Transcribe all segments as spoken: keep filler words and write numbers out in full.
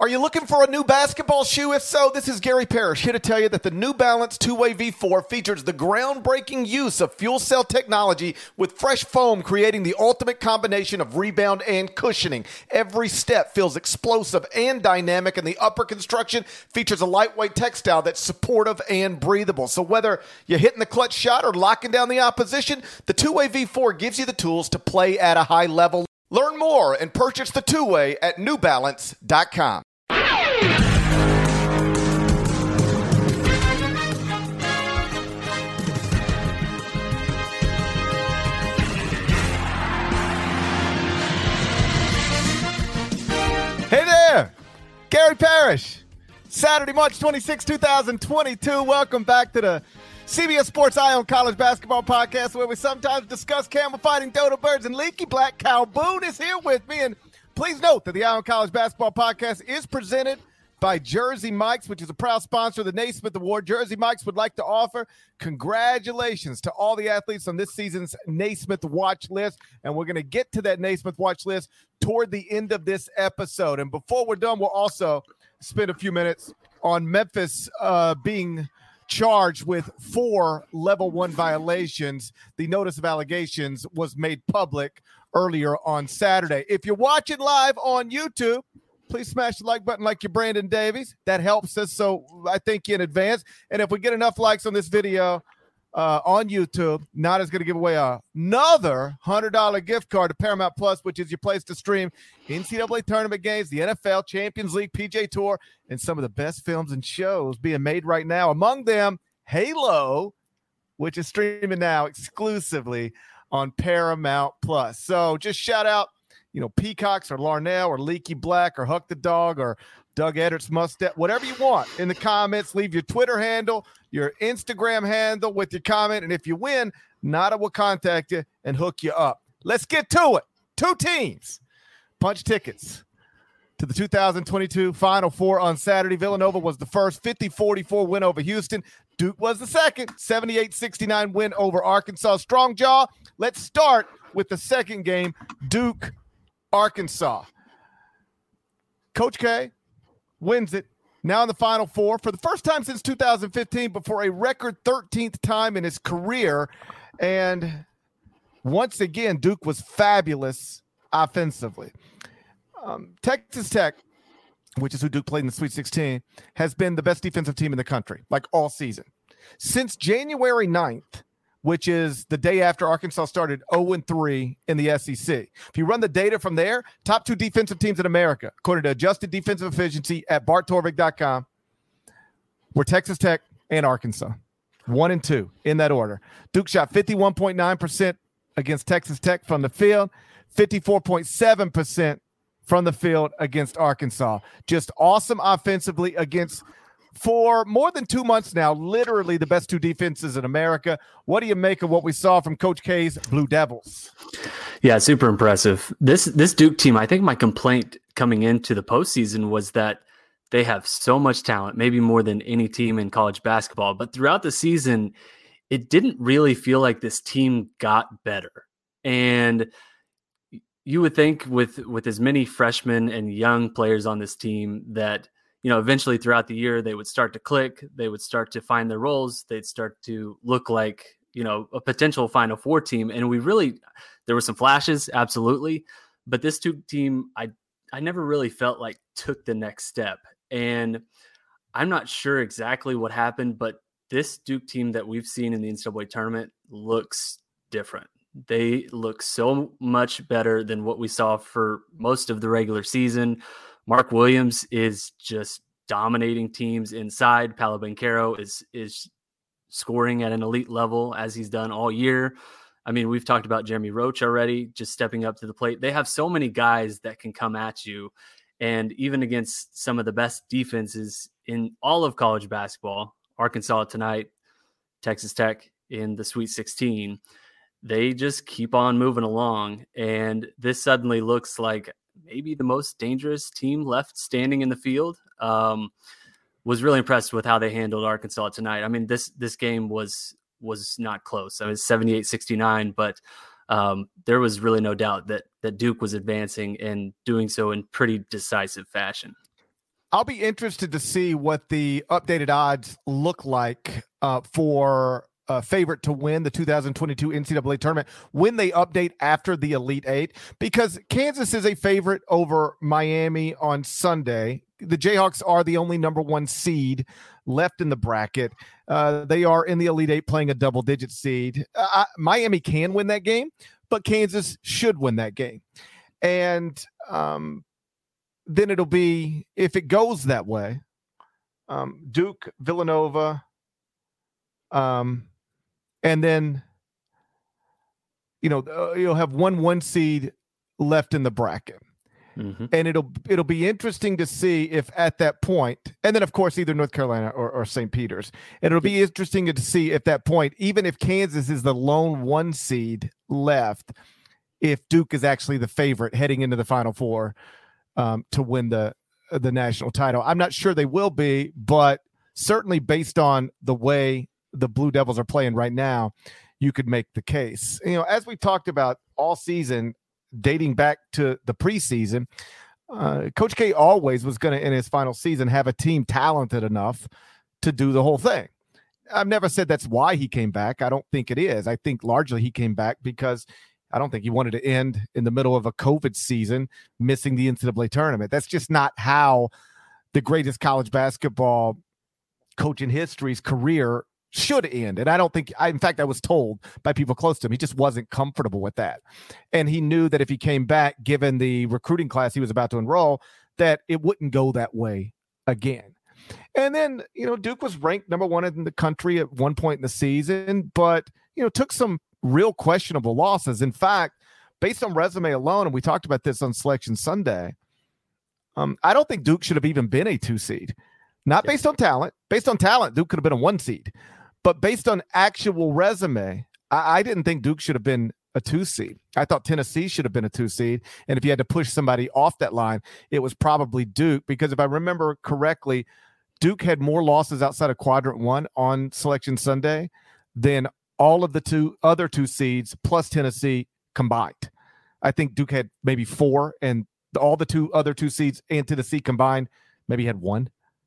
Are you looking for a new basketball shoe? If so, this is Gary Parrish here to tell you that the New Balance two-way V four features the groundbreaking use of fuel cell technology with fresh foam, creating the ultimate combination of rebound and cushioning. Every step feels explosive and dynamic, and the upper construction features a lightweight textile that's supportive and breathable. So whether you're hitting the clutch shot or locking down the opposition, the two-way V four gives you the tools to play at a high level. Learn more and purchase the two-way at new balance dot com. Hey there, Gary Parrish. Saturday, March twenty-sixth, twenty twenty-two. Welcome back to the C B S Sports Eye on College Basketball Podcast, where we sometimes discuss camel fighting, dodo birds, and leaky black. Cal Boone is here with me. And please note that the Eye on College Basketball Podcast is presented by Jersey Mike's, which is a proud sponsor of the Naismith Award. Jersey Mike's would like to offer congratulations to all the athletes on this season's Naismith Watch List. And we're going to get to that Naismith Watch List toward the end of this episode. And before we're done, we'll also spend a few minutes on Memphis uh, being charged with four level one violations. The notice of allegations was made public earlier on Saturday. If you're watching live on YouTube, please smash the like button like you're Brandon Davies. That helps us, so I thank you in advance. And if we get enough likes on this video uh, on YouTube, Nada's going to give away a, another one hundred dollars gift card to Paramount Plus, which is your place to stream N C double A tournament games, the N F L, Champions League, P G A Tour, and some of the best films and shows being made right now. Among them, Halo, which is streaming now exclusively on Paramount Plus. So just shout out, you know, Peacocks or Larnell or Leaky Black or Huck the Dog or Doug Edwards Mustard, whatever you want in the comments. Leave your Twitter handle, your Instagram handle with your comment. And if you win, Nada will contact you and hook you up. Let's get to it. Two teams punch tickets to the two thousand twenty-two Final Four on Saturday. Villanova was the first fifty forty-four win over Houston. Duke was the second seventy-eight sixty-nine win over Arkansas. Strong jaw. Let's start with the second game, Duke Arkansas. Coach K wins it. Now in the Final Four for the first time since two thousand fifteen, but for a record thirteenth time in his career. And once again, Duke was fabulous offensively. Um, Texas Tech, which is who Duke played in the Sweet sixteen, has been the best defensive team in the country, like all season. Since January ninth, which is the day after Arkansas started oh and three in the S E C. If you run the data from there, top two defensive teams in America, according to adjusted defensive efficiency at bart torvik dot com, were Texas Tech and Arkansas. One and two in that order. Duke shot fifty-one point nine percent against Texas Tech from the field, fifty-four point seven percent from the field against Arkansas. Just awesome offensively against, for more than two months now, literally the best two defenses in America. What do you make of what we saw from Coach K's Blue Devils? Yeah, super impressive. This this Duke team, I think my complaint coming into the postseason was that they have so much talent, maybe more than any team in college basketball. But throughout the season, it didn't really feel like this team got better. And you would think with with as many freshmen and young players on this team that, you know, eventually throughout the year, they would start to click, they would start to find their roles, they'd start to look like, you know, a potential Final Four team. And we really, there were some flashes, absolutely. But this Duke team, I, I never really felt like took the next step. And I'm not sure exactly what happened, but this Duke team that we've seen in the N C double A tournament looks different. They look so much better than what we saw for most of the regular season. Mark Williams is just dominating teams inside. Paolo Banchero is is scoring at an elite level as he's done all year. I mean, we've talked about Jeremy Roach already, just stepping up to the plate. They have so many guys that can come at you. And even against some of the best defenses in all of college basketball, Arkansas tonight, Texas Tech in the Sweet sixteen, they just keep on moving along. And this suddenly looks like maybe the most dangerous team left standing in the field. Um, was really impressed with how they handled Arkansas tonight. I mean, this this game was was not close. I mean, seventy-eight sixty-nine, but um, there was really no doubt that that Duke was advancing and doing so in pretty decisive fashion. I'll be interested to see what the updated odds look like uh, for a favorite to win the two thousand twenty-two N C double A tournament when they update after the Elite Eight, because Kansas is a favorite over Miami on Sunday. The Jayhawks are the only number one seed left in the bracket. Uh, they are in the Elite Eight playing a double-digit seed. Uh, Miami can win that game, but Kansas should win that game. And um, then it'll be, if it goes that way, um, Duke, Villanova, um, and then, you know, uh, you'll have one one seed left in the bracket. Mm-hmm. And it'll it'll be interesting to see if at that point, and then, of course, either North Carolina or, or Saint Peter's. And it'll be interesting to see at that point, even if Kansas is the lone one seed left, if Duke is actually the favorite heading into the Final Four um, to win the the national title. I'm not sure they will be, but certainly based on the way the Blue Devils are playing right now, you could make the case. You know, as we talked about all season, dating back to the preseason, uh, Coach K always was going to, in his final season, have a team talented enough to do the whole thing. I've never said that's why he came back. I don't think it is. I think largely he came back because I don't think he wanted to end in the middle of a COVID season, missing the N C double A tournament. That's just not how the greatest college basketball coach in history's career should end. And I don't think, I, in fact, I was told by people close to him, he just wasn't comfortable with that. And he knew that if he came back, given the recruiting class he was about to enroll, that it wouldn't go that way again. And then, you know, Duke was ranked number one in the country at one point in the season, but, you know, took some real questionable losses. In fact, based on resume alone, and we talked about this on Selection Sunday, um, I don't think Duke should have even been a two seed. Not based on talent. Based on talent, Duke could have been a one seed. But based on actual resume, I, I didn't think Duke should have been a two seed. I thought Tennessee should have been a two seed. And if you had to push somebody off that line, it was probably Duke. Because if I remember correctly, Duke had more losses outside of quadrant one on Selection Sunday than all of the two other two seeds plus Tennessee combined. I think Duke had maybe four, and all the two other two seeds and Tennessee combined maybe had one.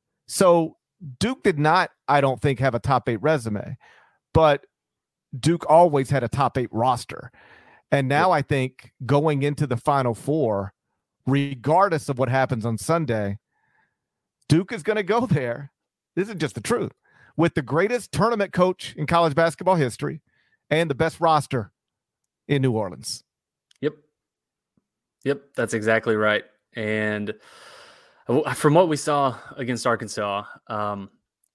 So Duke did not, I don't think, have a top eight resume, but Duke always had a top eight roster. And now I think going into the Final Four, regardless of what happens on Sunday, Duke is going to go there. This is just the truth. With the greatest tournament coach in college basketball history and the best roster in New Orleans. Yep. Yep, that's exactly right. And from what we saw against Arkansas, um,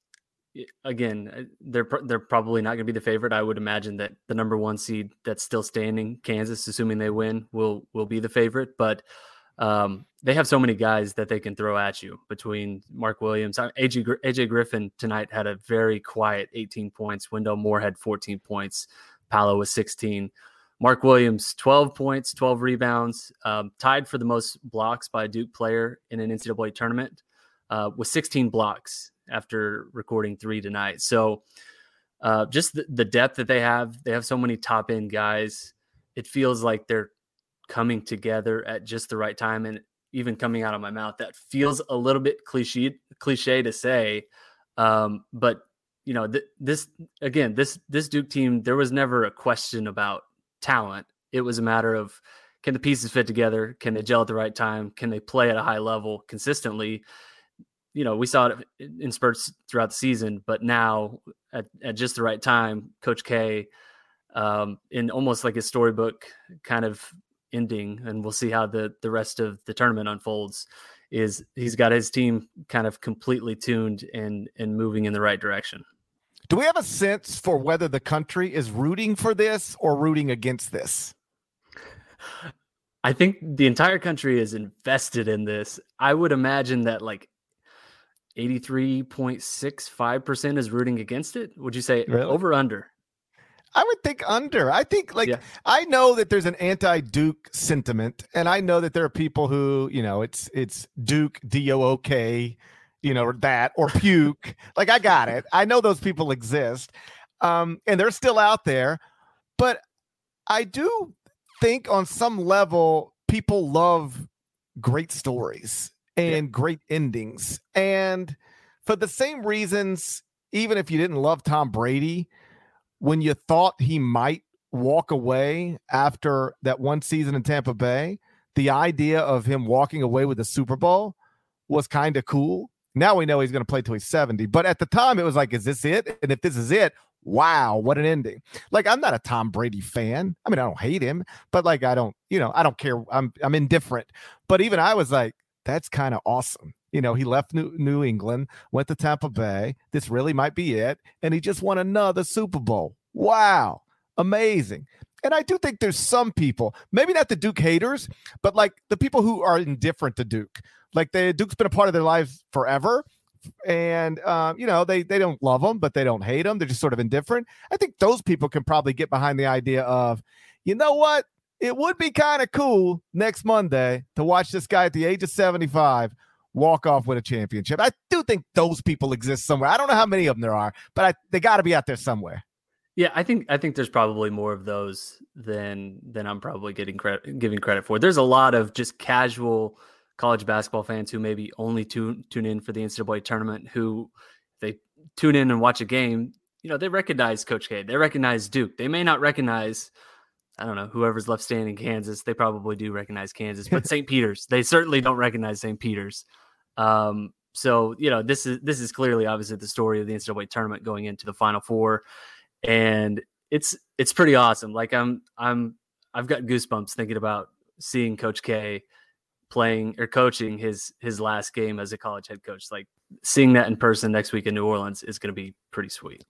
again, they're they're probably not going to be the favorite. I would imagine that the number one seed that's still standing, Kansas, assuming they win, will will be the favorite. But um, they have so many guys that they can throw at you between Mark Williams. A J, A J Griffin tonight had a very quiet eighteen points. Wendell Moore had fourteen points. Paolo was sixteen. Mark Williams, twelve points, twelve rebounds, um, tied for the most blocks by a Duke player in an N C double A tournament, uh, with sixteen blocks after recording three tonight. So uh, just the, the depth that they have, they have so many top end guys. It feels like they're coming together at just the right time. And even coming out of my mouth, that feels a little bit cliche, cliche to say. Um, but you know, th- this, again, this, this Duke team, there was never a question about talent. It was a matter of, can the pieces fit together? Can they gel at the right time? Can they play at a high level consistently? You know, we saw it in spurts throughout the season, but now at, at just the right time, Coach K, um, in almost like a storybook kind of ending, and we'll see how the, the rest of the tournament unfolds, is he's got his team kind of completely tuned and, and moving in the right direction. Do we have a sense for whether the country is rooting for this or rooting against this? I think the entire country is invested in this. I would imagine that like eighty-three point six five percent is rooting against it. Would you say really? Over, under? I would think under. I think like, yeah. I know that there's an anti-Duke sentiment, and I know that there are people who, you know, it's, it's Duke, D O O K, you know, or that, or puke. Like, I got it. I know those people exist. Um, and they're still out there, but I do think on some level, people love great stories. and yeah. great endings. And for the same reasons, even if you didn't love Tom Brady, when you thought he might walk away after that one season in Tampa Bay, the idea of him walking away with the Super Bowl was kind of cool. Now we know he's going to play till he's seventy. But at the time, it was like, is this it? And if this is it, wow, what an ending. Like, I'm not a Tom Brady fan. I mean, I don't hate him, but like, I don't, you know, I don't care. I'm I'm indifferent. But even I was like, that's kind of awesome. You know, he left New, New England, went to Tampa Bay. This really might be it. And he just won another Super Bowl. Wow. Amazing. And I do think there's some people, maybe not the Duke haters, but like the people who are indifferent to Duke. Like the Duke's been a part of their lives forever. And, um, you know, they, they don't love him, but they don't hate him. They're just sort of indifferent. I think those people can probably get behind the idea of, you know what? It would be kind of cool next Monday to watch this guy at the age of seventy-five walk off with a championship. I do think those people exist somewhere. I don't know how many of them there are, but I, they got to be out there somewhere. Yeah, I think I think there's probably more of those than than I'm probably getting credit giving credit for. There's a lot of just casual college basketball fans who maybe only tune tune in for the N C double A tournament, who they tune in and watch a game. You know, they recognize Coach K. They recognize Duke. They may not recognize, I don't know, whoever's left standing in Kansas. They probably do recognize Kansas, but Saint Peter's, they certainly don't recognize Saint Peter's. Um, so, you know, this is this is clearly obviously the story of the N C double A tournament going into the Final Four. And it's it's pretty awesome. Like I'm I'm I've got goosebumps thinking about seeing Coach K playing or coaching his his last game as a college head coach. Like seeing that in person next week in New Orleans is going to be pretty sweet.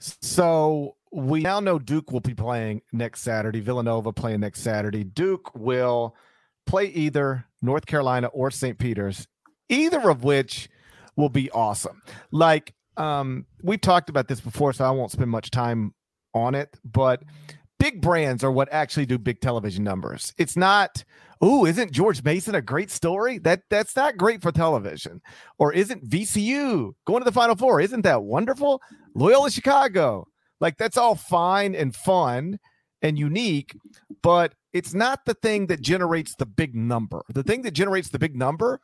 So we now know Duke will be playing next Saturday. Villanova playing next Saturday. Duke will play either North Carolina or Saint Peter's, either of which will be awesome. Like. Um, we've talked about this before, so I won't spend much time on it, but big brands are what actually do big television numbers. It's not, ooh, isn't George Mason a great story? That that's not great for television. Or isn't V C U going to the Final Four? Isn't that wonderful? Loyola Chicago. Like, that's all fine and fun and unique, but it's not the thing that generates the big number. The thing that generates the big number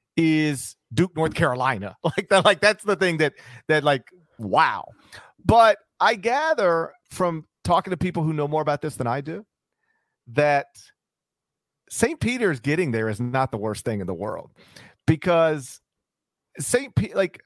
is Duke, North Carolina. Like that, like that's the thing that that like, wow. But I gather from talking to people who know more about this than I do that Saint Peter's getting there is not the worst thing in the world, because Saint P like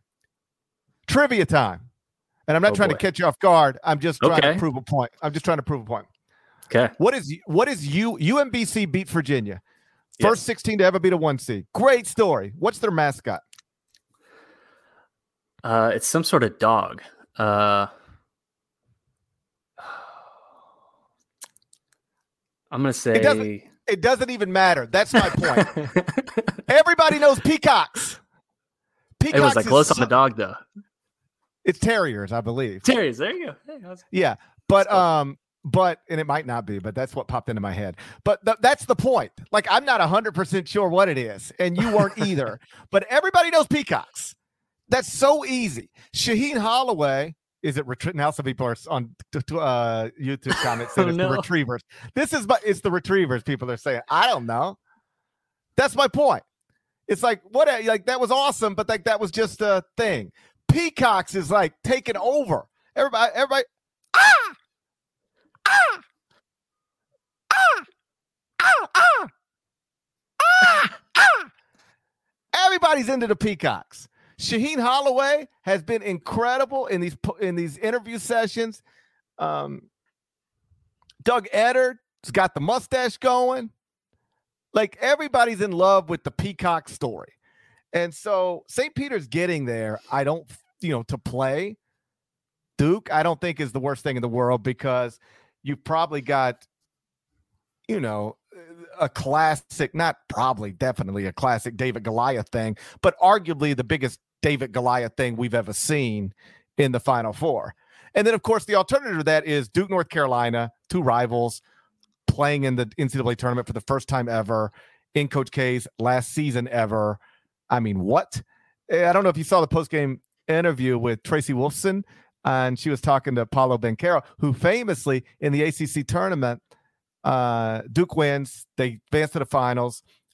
trivia time. And I'm not oh trying boy. to catch you off guard. I'm just trying okay. to prove a point. I'm just trying to prove a point. Okay. What is what is you U M B C beat Virginia? First yes. sixteen to ever beat a one seed. Great story. What's their mascot? Uh, it's some sort of dog. Uh, I'm going to say... It doesn't, it doesn't even matter. That's my point. Everybody knows peacocks. Peacocks it was like close on the dog, though. It's terriers, I believe. Terriers. There you go. Hey, was... Yeah. But... um. But, and it might not be, but that's what popped into my head. But th- that's the point. Like, I'm not one hundred percent sure what it is, and you weren't either. But everybody knows peacocks. That's so easy. Shaheen Holloway, is it, retrie- now some people are on uh, YouTube comments saying oh, it's no. the Retrievers. This is, it's the Retrievers people are saying. I don't know. That's my point. It's like, what, like, that was awesome, but like, that was just a thing. Peacocks is like taking over. Everybody, everybody, ah! Ah! Ah! Ah! Ah! Ah! Ah! Everybody's into the peacocks. Shaheen Holloway has been incredible in these in these interview sessions. Um, Doug Edwards got the mustache going. Like, everybody's in love with the peacock story. And so Saint Peter's getting there. I don't, you know, to play Duke, I don't think is the worst thing in the world, because you've probably got, you know, a classic, not probably, definitely a classic David Goliath thing, but arguably the biggest David Goliath thing we've ever seen in the Final Four. And then, of course, the alternative to that is Duke, North Carolina, two rivals playing in the N C double A tournament for the first time ever in Coach K's last season ever. I mean, what? I don't know if you saw the postgame interview with Tracy Wolfson, and she was talking to Paolo Banchero, who famously in the A C C tournament, uh, Duke wins. They advance to the finals.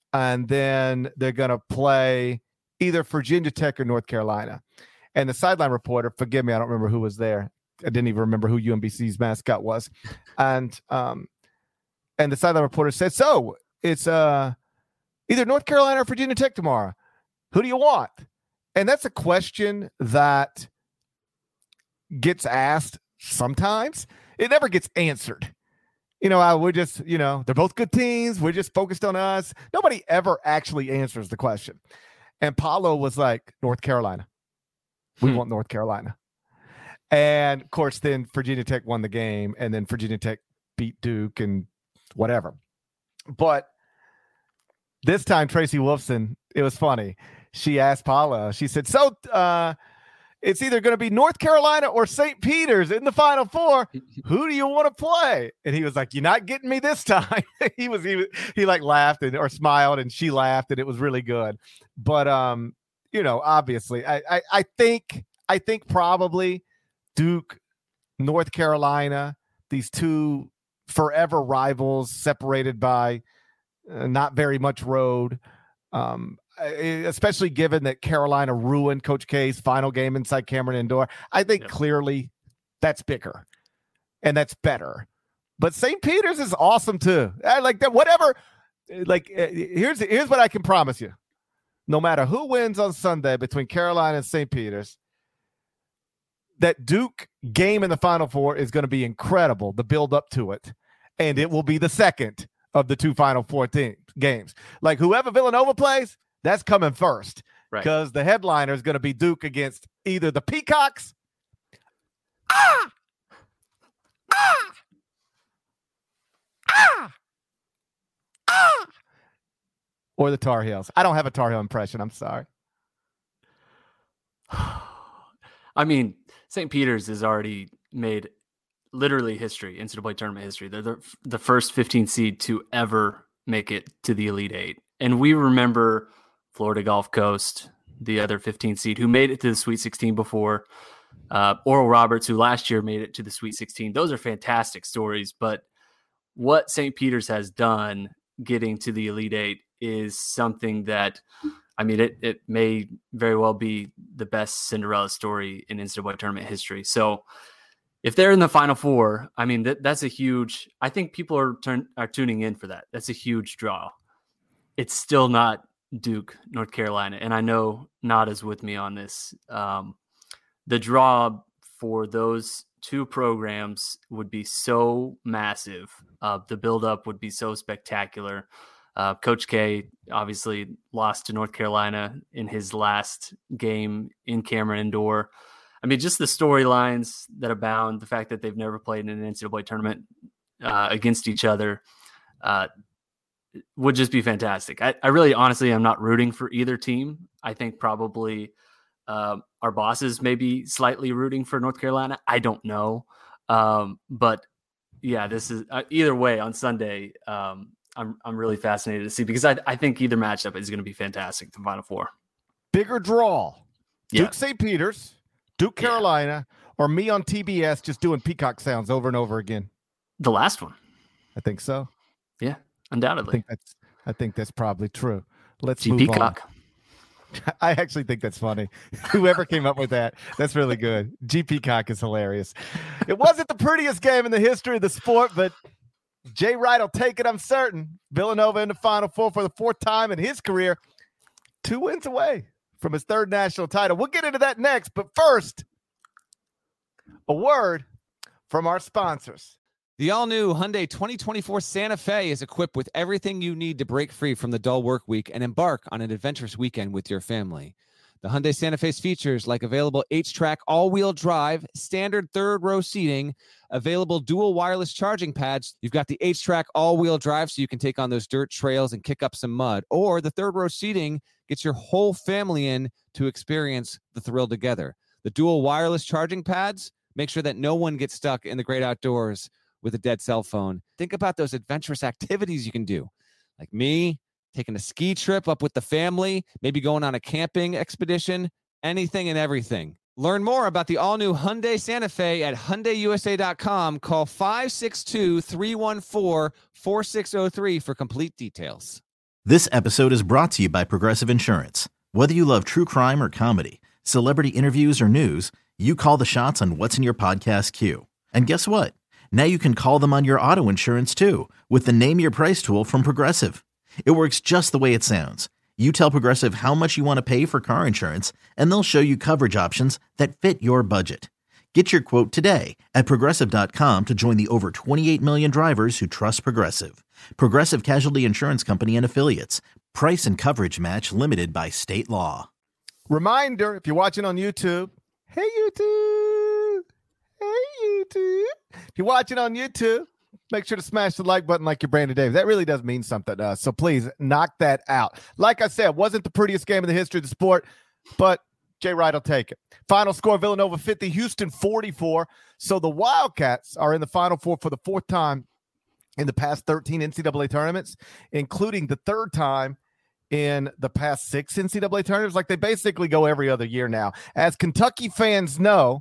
and then they're going to play either Virginia Tech or North Carolina. And the sideline reporter, forgive me, I don't remember who was there. I didn't even remember who U M B C's mascot was. And um, and the sideline reporter said, so it's uh, either North Carolina or Virginia Tech tomorrow. Who do you want? And that's a question that gets asked sometimes. It never gets answered. You know, I would just, you know, they're both good teams. We're just focused on us. Nobody ever actually answers the question. And Paulo was like, North Carolina. We hmm. want North Carolina. And, of course, then Virginia Tech won the game, and then Virginia Tech beat Duke and whatever. But this time, Tracy Wolfson, it was funny. She asked Paula, she said, so uh, it's either going to be North Carolina or Saint Peter's in the Final Four. Who do you want to play? And he was like, you're not getting me this time. he was, he was, he like laughed and, or smiled, and she laughed, and it was really good. But, um, you know, obviously, I, I, I think, I think probably Duke, North Carolina, these two forever rivals separated by uh, not very much road. Um, especially given that Carolina ruined Coach K's final game inside Cameron Indoor. I think yeah. clearly that's bigger and that's better. But Saint Peter's is awesome too. I like that. Whatever. Like here's here's what I can promise you. No matter who wins on Sunday between Carolina and Saint Peter's, that Duke game in the Final Four is going to be incredible. The build up to it, and it will be the second of the two Final Four teams games. Like whoever Villanova plays, that's coming first, because right. the headliner is going to be Duke against either the Peacocks ah! Ah! Ah! Ah! or the Tar Heels. I don't have a Tar Heel impression. I'm sorry. I mean, Saint Peter's has already made literally history, N C double A tournament history. They're the, the first fifteen seed to ever make it to the Elite Eight. And we remember Florida Gulf Coast, the other fifteen seed, who made it to the Sweet sixteen before. Uh, Oral Roberts, who last year made it to the Sweet sixteen. Those are fantastic stories. But what Saint Peter's has done getting to the Elite Eight is something that, I mean, it it may very well be the best Cinderella story in N C double A tournament history. So if they're in the Final Four, I mean, that, that's a huge – I think people are turn, are tuning in for that. That's a huge draw. It's still not Duke, North Carolina, and I know Nada's with me on this. Um, the draw for those two programs would be so massive. Uh, the buildup would be so spectacular. Uh, Coach K obviously lost to North Carolina in his last game in Cameron Indoor. I mean, just the storylines that abound, the fact that they've never played in an N C double A tournament uh, against each other uh, would just be fantastic. I, I really, honestly, I'm not rooting for either team. I think probably uh, our bosses may be slightly rooting for North Carolina. I don't know. Um, but, yeah, this is uh, either way on Sunday. Um, I'm I'm really fascinated to see, because I, I think either matchup is going to be fantastic, the Final Four. Bigger draw. Yeah. Duke Saint Peter's, Duke Carolina, yeah. or me on T B S just doing peacock sounds over and over again. The last one. I think so. Yeah, undoubtedly. I think that's I think that's probably true. Let's G move Peacock. on. I actually think that's funny. Whoever came up with that, that's really good. G Peacock is hilarious. It wasn't the prettiest game in the history of the sport, but Jay Wright will take it, I'm certain. Villanova in the Final Four for the fourth time in his career. Two wins away from his third national title. We'll get into that next, but first, a word from our sponsors. The all-new Hyundai twenty twenty-four Santa Fe is equipped with everything you need to break free from the dull work week and embark on an adventurous weekend with your family. The Hyundai Santa Fe's features like available H-Track all-wheel drive, standard third-row seating, available dual wireless charging pads. You've got the H-Track all-wheel drive so you can take on those dirt trails and kick up some mud. Or the third-row seating gets your whole family in to experience the thrill together. The dual wireless charging pads make sure that no one gets stuck in the great outdoors with a dead cell phone. Think about those adventurous activities you can do. Like me, taking a ski trip up with the family, maybe going on a camping expedition, anything and everything. Learn more about the all-new Hyundai Santa Fe at Hyundai U S A dot com. Call five six two, three one four, four six zero three for complete details. This episode is brought to you by Progressive Insurance. Whether you love true crime or comedy, celebrity interviews or news, you call the shots on what's in your podcast queue. And guess what? Now you can call them on your auto insurance too with the Name Your Price tool from Progressive. It works just the way it sounds. You tell Progressive how much you want to pay for car insurance, and they'll show you coverage options that fit your budget. Get your quote today at Progressive dot com to join the over twenty-eight million drivers who trust Progressive. Progressive Casualty Insurance Company and Affiliates. Price and coverage match limited by state law. Reminder, if you're watching on YouTube, hey YouTube, hey YouTube. If you're watching on YouTube, make sure to smash the like button like you're Brandon Davis. That really does mean something to us. So please knock that out. Like I said, wasn't the prettiest game in the history of the sport, but Jay Wright will take it. Final score, Villanova fifty, Houston forty-four. So the Wildcats are in the Final Four for the fourth time in the past thirteen N C double A tournaments, including the third time in the past six N C double A tournaments. Like, they basically go every other year now. As Kentucky fans know,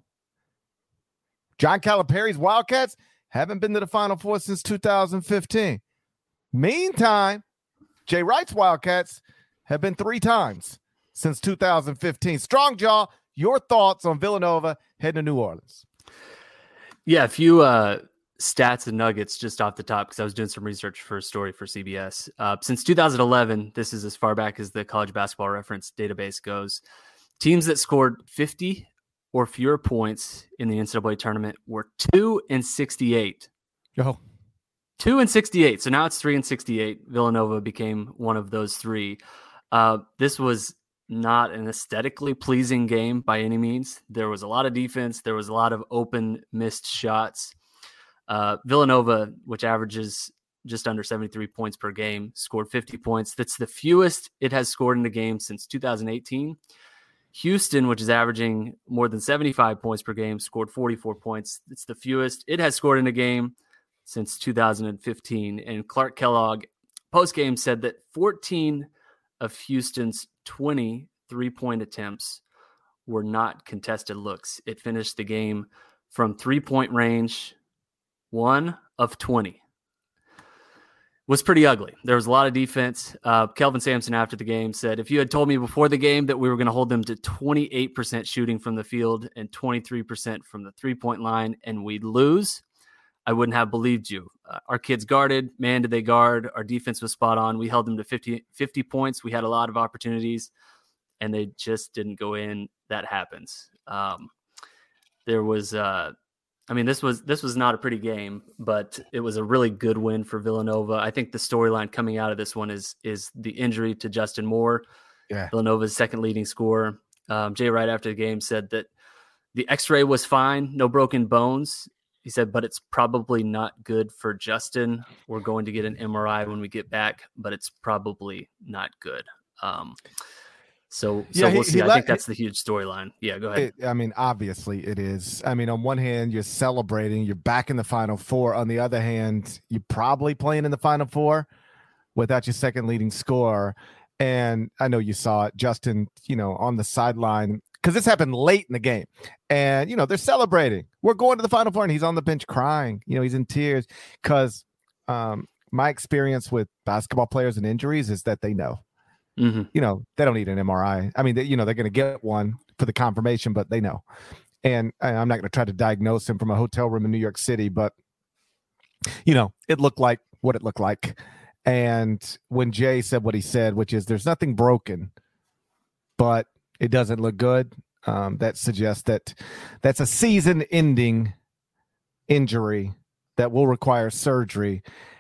John Calipari's Wildcats haven't been to the Final Four since two thousand fifteen. Meantime, Jay Wright's Wildcats have been three times since two thousand fifteen. Strong Jaw, your thoughts on Villanova heading to New Orleans? Yeah, a few uh, stats and nuggets just off the top, because I was doing some research for a story for C B S. Uh, since two thousand eleven, this is as far back as the College Basketball Reference database goes, teams that scored fifty or fewer points in the N C double A tournament were two and sixty-eight. Yo. two and sixty-eight. So now it's three and sixty-eight. Villanova became one of those three. Uh, this was not an aesthetically pleasing game by any means. There was a lot of defense. There was a lot of open missed shots. Uh, Villanova, which averages just under seventy-three points per game, scored fifty points. That's the fewest it has scored in a game since two thousand eighteen. Houston, which is averaging more than seventy-five points per game, scored forty-four points. It's the fewest it has scored in a game since two thousand fifteen. And Clark Kellogg postgame said that fourteen of Houston's twenty three-point attempts were not contested looks. It finished the game from three-point range, one of twenty. Was pretty ugly. There was a lot of defense. Uh, Kelvin Sampson after the game said, if you had told me before the game that we were going to hold them to twenty-eight percent shooting from the field and twenty-three percent from the three-point line and we'd lose, I wouldn't have believed you. Uh, our kids guarded. Man, did they guard. Our defense was spot on. We held them to fifty, fifty points. We had a lot of opportunities, and they just didn't go in. That happens. Um, there was uh, – I mean, this was this was not a pretty game, but it was a really good win for Villanova. I think the storyline coming out of this one is is the injury to Justin Moore, yeah. Villanova's second leading scorer. Um, Jay Wright after the game said that the x-ray was fine, no broken bones. He said, but it's probably not good for Justin. We're going to get an M R I when we get back, but it's probably not good. Um, So, so yeah, we'll he, see. he I let, think that's the huge storyline. Yeah, go ahead. It, I mean, obviously it is. I mean, on one hand, you're celebrating, you're back in the Final Four. On the other hand, you're probably playing in the Final Four without your second leading scorer. And I know you saw it, Justin, you know, on the sideline, because this happened late in the game. And, you know, they're celebrating. We're going to the Final Four, and he's on the bench crying. You know, he's in tears because um, my experience with basketball players and injuries is that they know. Mm-hmm. You know, they don't need an M R I. I mean, they, you know, they're going to get one for the confirmation, but they know. And I'm not going to try to diagnose him from a hotel room in New York City, but, you know, it looked like what it looked like. And when Jay said what he said, which is there's nothing broken, but it doesn't look good, um, that suggests that that's a season-ending injury that will require surgery.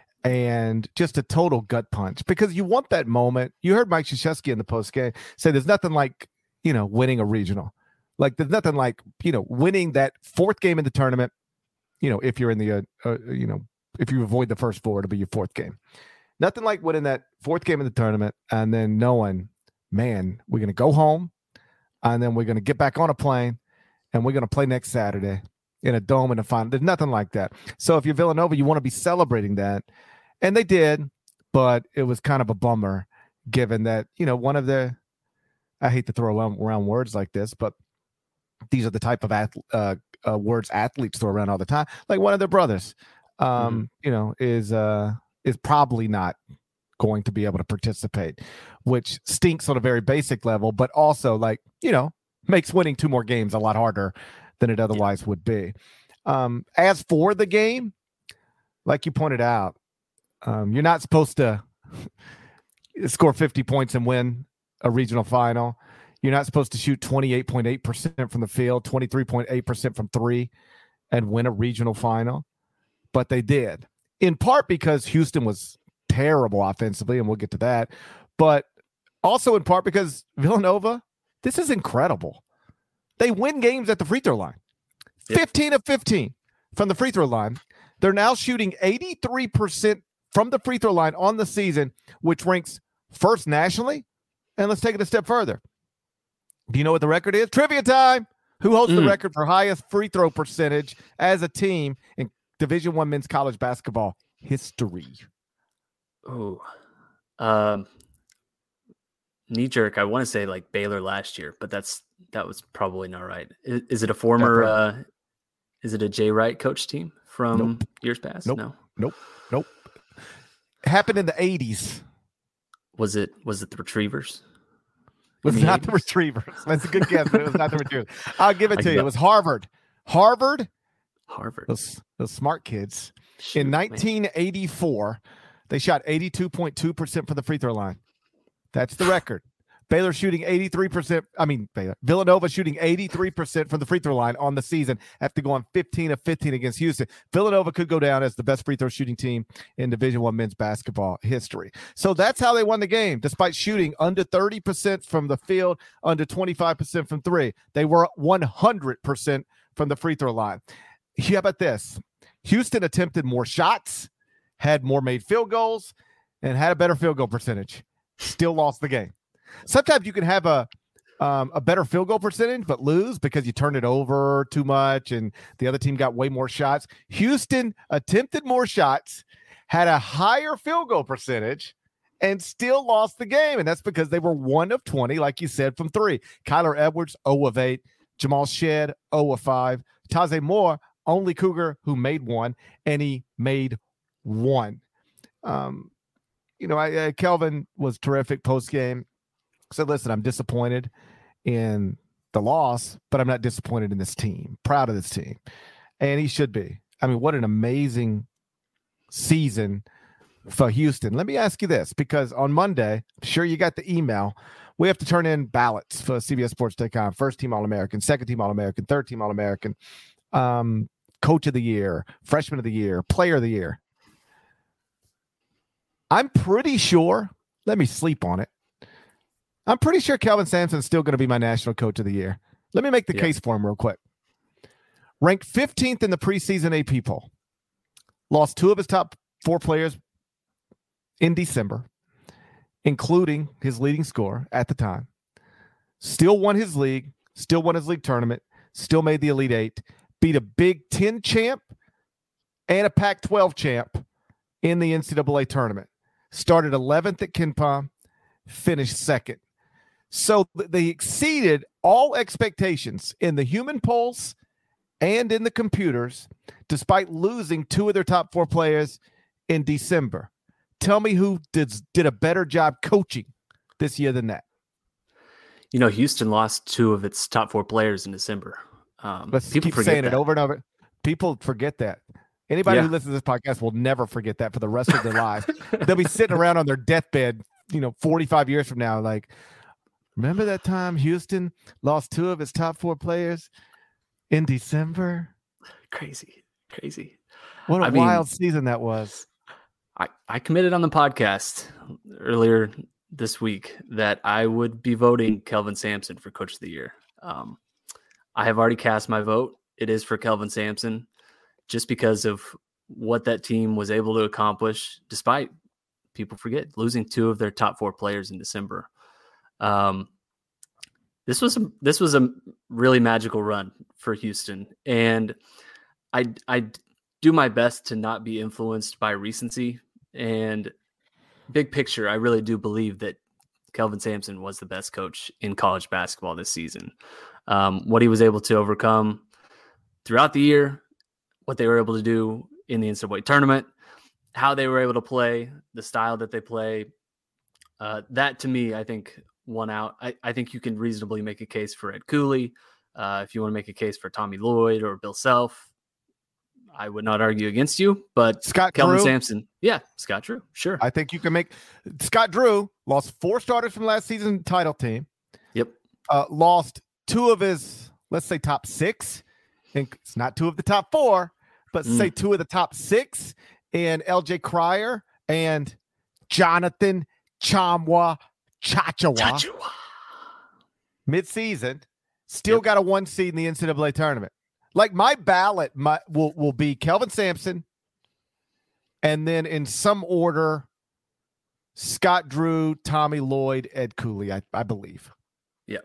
And just a total gut punch, because you want that moment. You heard Mike Krzyzewski in the postgame say there's nothing like, you know, winning a regional. Like there's nothing like, you know, winning that fourth game in the tournament, you know, if you're in the, uh, uh, you know, if you avoid the first four, it'll be your fourth game. Nothing like winning that fourth game in the tournament and then knowing, man, we're going to go home and then we're going to get back on a plane and we're going to play next Saturday in a dome in the final. There's nothing like that. So if you're Villanova, you want to be celebrating that. And they did, but it was kind of a bummer given that, you know, one of the, I hate to throw around, around words like this, but these are the type of ath- uh, uh, words athletes throw around all the time. Like one of their brothers, um, mm-hmm. you know, is uh, is probably not going to be able to participate, which stinks on a very basic level, but also, like, you know, makes winning two more games a lot harder than it otherwise yeah. would be. Um, as for the game, like you pointed out, um, you're not supposed to score fifty points and win a regional final. You're not supposed to shoot twenty-eight point eight percent from the field, twenty-three point eight percent from three, and win a regional final. But they did, in part because Houston was terrible offensively, and we'll get to that, but also in part because Villanova, this is incredible. They win games at the free throw line. Yep. fifteen of fifteen from the free throw line. They're now shooting eighty-three percent from the free throw line on the season, which ranks first nationally. And let's take it a step further. Do you know what the record is? Trivia time. Who holds mm. the record for highest free throw percentage as a team in Division One men's college basketball history? Oh, um, knee jerk. I want to say like Baylor last year, but that's that was probably not right. Is, is it a former? Uh, is it a Jay Wright coach team from nope. years past? Nope. No. Nope. Nope. It happened in the eighties. Was it? Was it the Retrievers? It was not eighties? The Retrievers. That's a good guess, but it was not the Retrievers. I'll give it to you. It was Harvard. Harvard. Harvard. Those, those smart kids. Shoot, in nineteen eighty-four, man. They shot eighty-two point two percent from the free throw line. That's the record. Baylor shooting eighty-three percent. I mean, Baylor. Villanova shooting eighty-three percent from the free throw line on the season after going fifteen of fifteen against Houston. Villanova could go down as the best free throw shooting team in Division One men's basketball history. So that's how they won the game, despite shooting under thirty percent from the field, under twenty-five percent from three. They were one hundred percent from the free throw line. How about this? Houston attempted more shots, had more made field goals, and had a better field goal percentage. Still lost the game. Sometimes you can have a um, a better field goal percentage, but lose because you turned it over too much and the other team got way more shots. Houston attempted more shots, had a higher field goal percentage, and still lost the game. And that's because they were one of twenty, like you said, from three. Kyler Edwards, zero of eight. Jamal Shedd, zero of five. Taze Moore, only Cougar who made one, and he made one. Um, you know, I, uh, Kelvin was terrific post-game. Said, listen, I'm disappointed in the loss, but I'm not disappointed in this team. Proud of this team. And he should be. I mean, what an amazing season for Houston. Let me ask you this, because on Monday, I'm sure you got the email. We have to turn in ballots for C B S Sports dot com. First team All-American, second team All-American, third team All-American, um, coach of the year, freshman of the year, player of the year. I'm pretty sure, let me sleep on it. I'm pretty sure Kelvin Sampson's still going to be my national coach of the year. Let me make the yeah. case for him real quick. Ranked fifteenth in the preseason A P poll. Lost two of his top four players in December, including his leading scorer at the time. Still won his league, still won his league tournament, still made the Elite Eight, beat a Big Ten champ and a Pac twelve champ in the N C double A tournament. Started eleventh at KenPom, finished second. So they exceeded all expectations in the human polls and in the computers, despite losing two of their top four players in December. Tell me who did, did a better job coaching this year than that. You know, Houston lost two of its top four players in December. Um, Let's keep saying that. it over and over. People forget that. Anybody yeah. who listens to this podcast will never forget that for the rest of their lives. They'll be sitting around on their deathbed, you know, forty-five years from now, like, remember that time Houston lost two of its top four players in December? Crazy, crazy. What a I wild mean, season that was. I, I committed on the podcast earlier this week that I would be voting Kelvin Sampson for Coach of the Year. Um, I have already cast my vote. It is for Kelvin Sampson, just because of what that team was able to accomplish, despite, people forget, losing two of their top four players in December. Um, this was a, this was a really magical run for Houston, and I I do my best to not be influenced by recency. And big picture, I really do believe that Kelvin Sampson was the best coach in college basketball this season. Um, what he was able to overcome throughout the year, what they were able to do in the N C double A tournament, how they were able to play, the style that they play, uh, that to me, I think won out. I, I think you can reasonably make a case for Ed Cooley. Uh, if you want to make a case for Tommy Lloyd or Bill Self, I would not argue against you, but Scott Kelvin Drew. Sampson. Yeah, Scott Drew. Sure. I think you can make Scott Drew lost four starters from last season's title team. Yep. Uh, lost two of his, let's say, top six. And it's not two of the top four, but Mm. say two of the top six, and L J Cryer and Jonathan Chamwa Chachawa. Chachawa. Mid-season, still Yep. got a one seed in the N C double A tournament. Like my ballot my, will, will be Kelvin Sampson, and then in some order, Scott Drew, Tommy Lloyd, Ed Cooley, I, I believe. Yeah.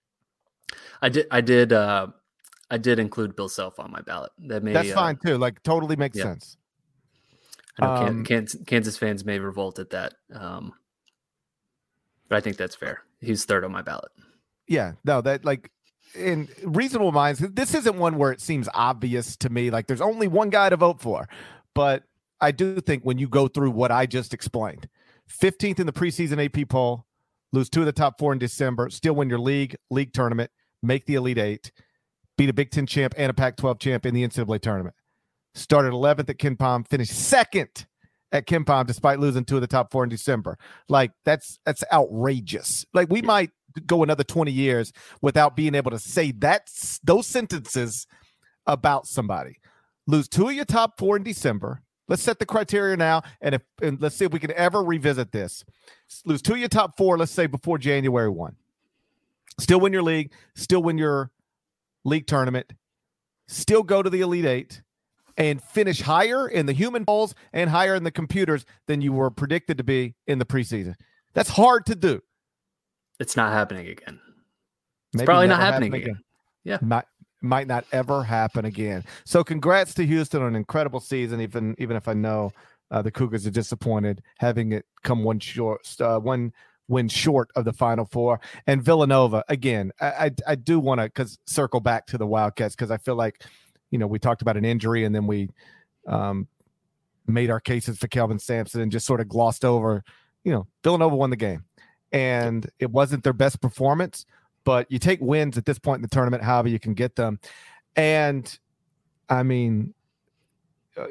I did I did uh I did include Bill Self on my ballot. That may That's uh, fine too. Like totally makes yeah. sense. I know Um, Can- Kansas, Kansas fans may revolt at that. Um, but I think that's fair. He's third on my ballot. Yeah, no, that like in reasonable minds, this isn't one where it seems obvious to me. Like there's only one guy to vote for, but I do think when you go through what I just explained, fifteenth in the preseason A P poll, lose two of the top four in December, still win your league, league tournament, make the Elite Eight, beat a Big Ten champ and a Pac twelve champ in the N C double A tournament. Started eleventh at KenPom, finished second at KenPom despite losing two of the top four in December. Like that's that's outrageous. Like we might go another twenty years without being able to say that those sentences about somebody. Lose two of your top four in December. Let's set the criteria now, and if and let's see if we can ever revisit this. Lose two of your top four, let's say before January first. Still win your league, still win your league tournament, still go to the Elite Eight, and finish higher in the human polls and higher in the computers than you were predicted to be in the preseason. That's hard to do. It's not happening again. It's Maybe probably not never happening happen again. Yeah. Might, might not ever happen again. So congrats to Houston on an incredible season, even even if I know uh, the Cougars are disappointed having it come one short, uh, one win short of the Final Four. And Villanova, again, I, I, I do want to because circle back to the Wildcats because I feel like, you know, we talked about an injury and then we um, made our cases for Kelvin Sampson and just sort of glossed over, you know, Villanova won the game. And it wasn't their best performance, but you take wins at this point in the tournament, however you can get them. And I mean, uh,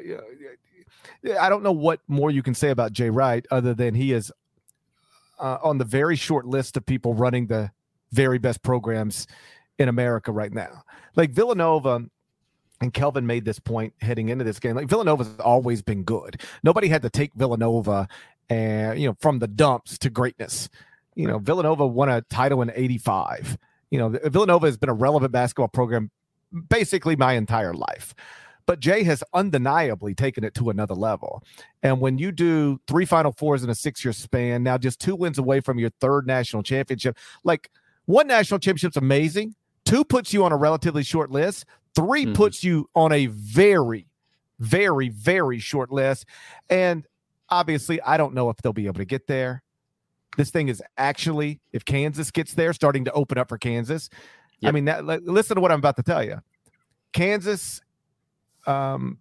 I don't know what more you can say about Jay Wright other than he is uh, on the very short list of people running the very best programs in America right now. Like Villanova, and Kelvin made this point heading into this game, like Villanova's always been good. Nobody had to take Villanova and, you know, from the dumps to greatness. You know, Villanova won a title in eighty-five. You know, Villanova has been a relevant basketball program basically my entire life. But Jay has undeniably taken it to another level. And when you do three Final Fours in a six-year span, now just two wins away from your third national championship, like one national championship's amazing. Two puts you on a relatively short list. Three mm-hmm. puts you on a very, very, very short list. And obviously, I don't know if they'll be able to get there. This thing is actually, if Kansas gets there, starting to open up for Kansas. Yep. I mean, that, like, listen to what I'm about to tell you. Kansas um,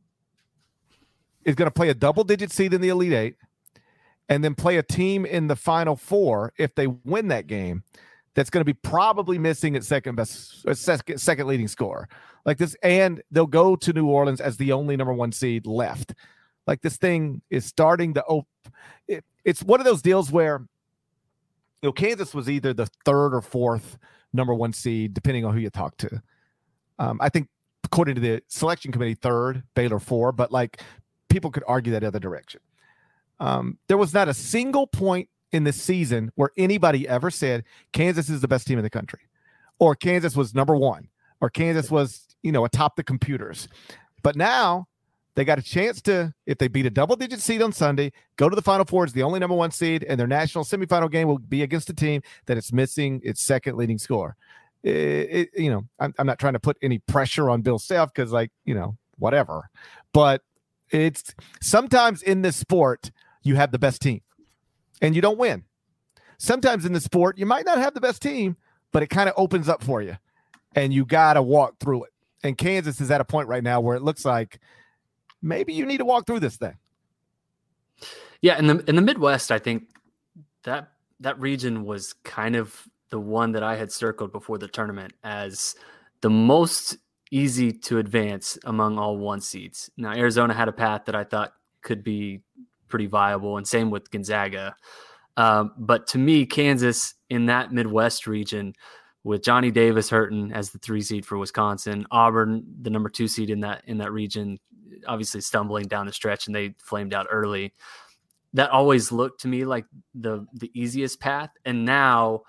is going to play a double-digit seed in the Elite Eight and then play a team in the Final Four if they win that game that's going to be probably missing its second best, second, second leading scorer. Like this, and they'll go to New Orleans as the only number one seed left. Like this thing is starting to open. It, it's one of those deals where, you know, Kansas was either the third or fourth number one seed, depending on who you talk to. Um, I think, according to the selection committee, third, Baylor four, but like people could argue that other direction. Um, there was not a single point in this season where anybody ever said Kansas is the best team in the country, or Kansas was number one, or Kansas was, you know, atop the computers. But now they got a chance to, if they beat a double-digit seed on Sunday, go to the Final Four as the only number one seed, and their national semifinal game will be against a team that is missing its second leading scorer. It, it, you know, I'm, I'm not trying to put any pressure on Bill Self because, like, you know, whatever. But it's sometimes in this sport, you have the best team, and you don't win. Sometimes in the sport, you might not have the best team, but it kind of opens up for you, and you got to walk through it. And Kansas is at a point right now where it looks like maybe you need to walk through this thing. Yeah, in the in the Midwest, I think that that region was kind of the one that I had circled before the tournament as the most easy to advance among all one seeds. Now, Arizona had a path that I thought could be pretty viable, and same with Gonzaga. Um, but to me, Kansas in that Midwest region, with Johnny Davis hurting as the three seed for Wisconsin, Auburn, the number two seed in that in that region, obviously stumbling down the stretch, and they flamed out early. That always looked to me like the the easiest path. And now,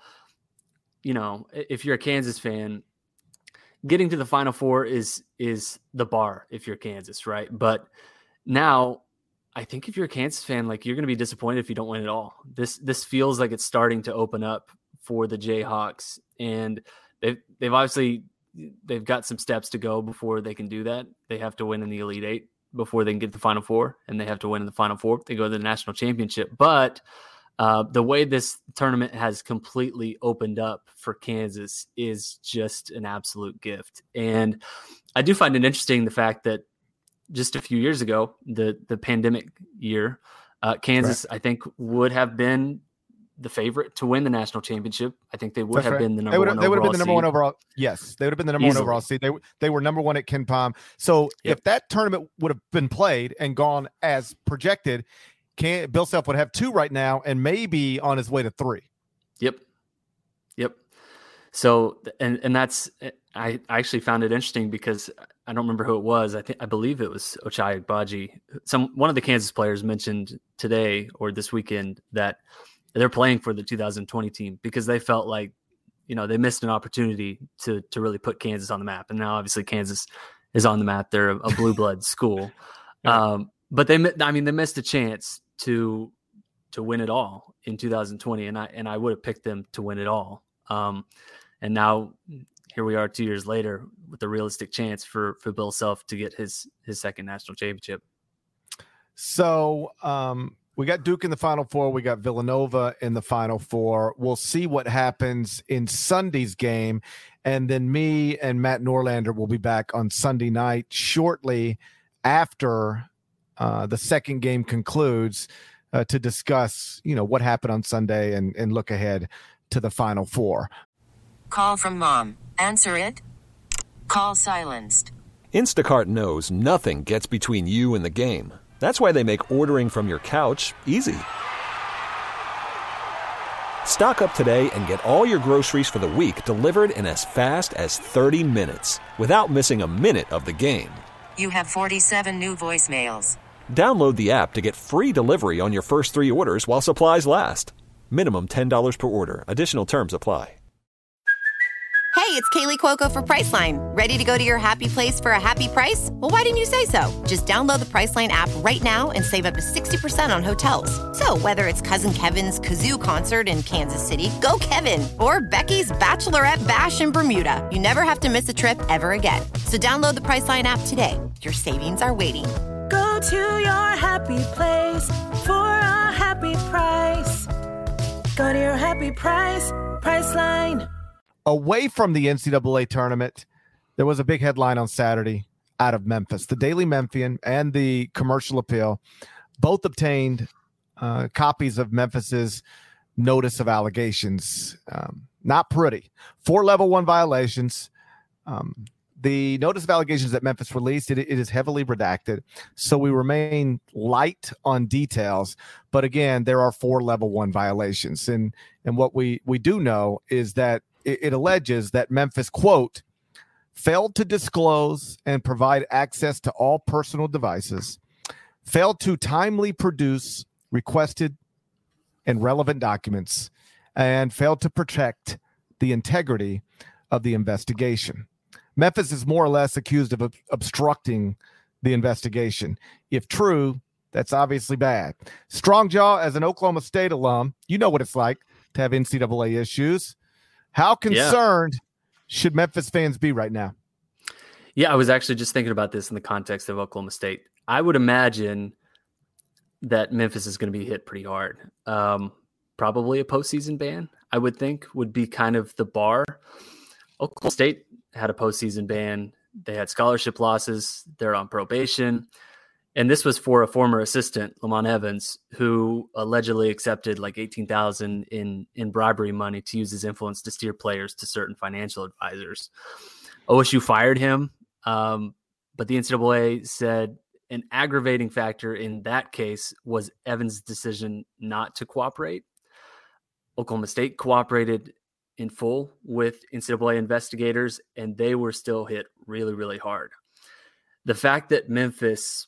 you know, if you're a Kansas fan, getting to the Final Four is is the bar if you're Kansas, right? But now, I think if you're a Kansas fan, like, you're going to be disappointed if you don't win it all. This this feels like it's starting to open up for the Jayhawks, and they've they've obviously they've got some steps to go before they can do that. They have to win in the Elite Eight before they can get to the Final Four, and they have to win in the Final Four. They go to the national championship, but uh, the way this tournament has completely opened up for Kansas is just an absolute gift. And I do find it interesting the fact that just a few years ago, the the pandemic year, uh, Kansas, right. I think, would have been the favorite to win the national championship. I think they would That's have right. been the number they would one. They would have been the number seed. one overall. Yes, they would have been the number Easily. one overall seed. They they were number one at Ken Palm. So Yep. if that tournament would have been played and gone as projected, can Bill Self would have two right now and maybe on his way to three. Yep. Yep. So, and and that's, I actually found it interesting because I don't remember who it was. I think, I believe it was Ochai Agbaji. Some, one of the Kansas players mentioned today or this weekend that they're playing for the two thousand twenty team because they felt like, you know, they missed an opportunity to, to really put Kansas on the map. And now obviously Kansas is on the map. They're a, a blue blood school. Yeah. Um, but they, I mean, they missed a chance to, to win it all in two thousand twenty. And I, and I would have picked them to win it all. Um, and now here we are two years later with a realistic chance for, for Bill Self to get his, his second national championship. So um, we got Duke in the Final Four. We got Villanova in the Final Four. We'll see what happens in Sunday's game. And then me and Matt Norlander will be back on Sunday night shortly after uh, the second game concludes uh, to discuss, you know, what happened on Sunday and, and look ahead to the Final Four. Call from mom. Answer it. Call silenced. Instacart knows nothing gets between you and the game. That's why they make ordering from your couch easy. Stock up today and get all your groceries for the week delivered in as fast as thirty minutes without missing a minute of the game. You have forty-seven new voicemails. Download the app to get free delivery on your first three orders while supplies last. Minimum ten dollars per order. Additional terms apply. Hey, it's Kaylee Cuoco for Priceline. Ready to go to your happy place for a happy price? Well, why didn't you say so? Just download the Priceline app right now and save up to sixty percent on hotels. So whether it's Cousin Kevin's Kazoo Concert in Kansas City, go Kevin, or Becky's Bachelorette Bash in Bermuda, you never have to miss a trip ever again. So download the Priceline app today. Your savings are waiting. Go to your happy place for a happy price. Go to your happy price, Priceline. Away from the N C double A tournament, there was a big headline on Saturday out of Memphis. The Daily Memphian and the Commercial Appeal both obtained uh, copies of Memphis's notice of allegations. Um, not pretty. Four level one violations. Um, the notice of allegations that Memphis released, it, it is heavily redacted, so we remain light on details. But again, there are four level one violations. And, and what we, we do know is that it alleges that Memphis, quote, failed to disclose and provide access to all personal devices, failed to timely produce requested and relevant documents, and failed to protect the integrity of the investigation. Memphis is more or less accused of ob- obstructing the investigation. If true, that's obviously bad. Strongjaw, as an Oklahoma State alum, you know what it's like to have N C double A issues. How concerned yeah. should Memphis fans be right now? Yeah, I was actually just thinking about this in the context of Oklahoma State. I would imagine that Memphis is going to be hit pretty hard. Um, probably a postseason ban, I would think, would be kind of the bar. Oklahoma State had a postseason ban. They had scholarship losses. They're on probation. And this was for a former assistant, Lamont Evans, who allegedly accepted like eighteen thousand dollars in, in bribery money to use his influence to steer players to certain financial advisors. O S U fired him, um, but the N C double A said an aggravating factor in that case was Evans' decision not to cooperate. Oklahoma State cooperated in full with N C double A investigators, and they were still hit really, really hard. The fact that Memphis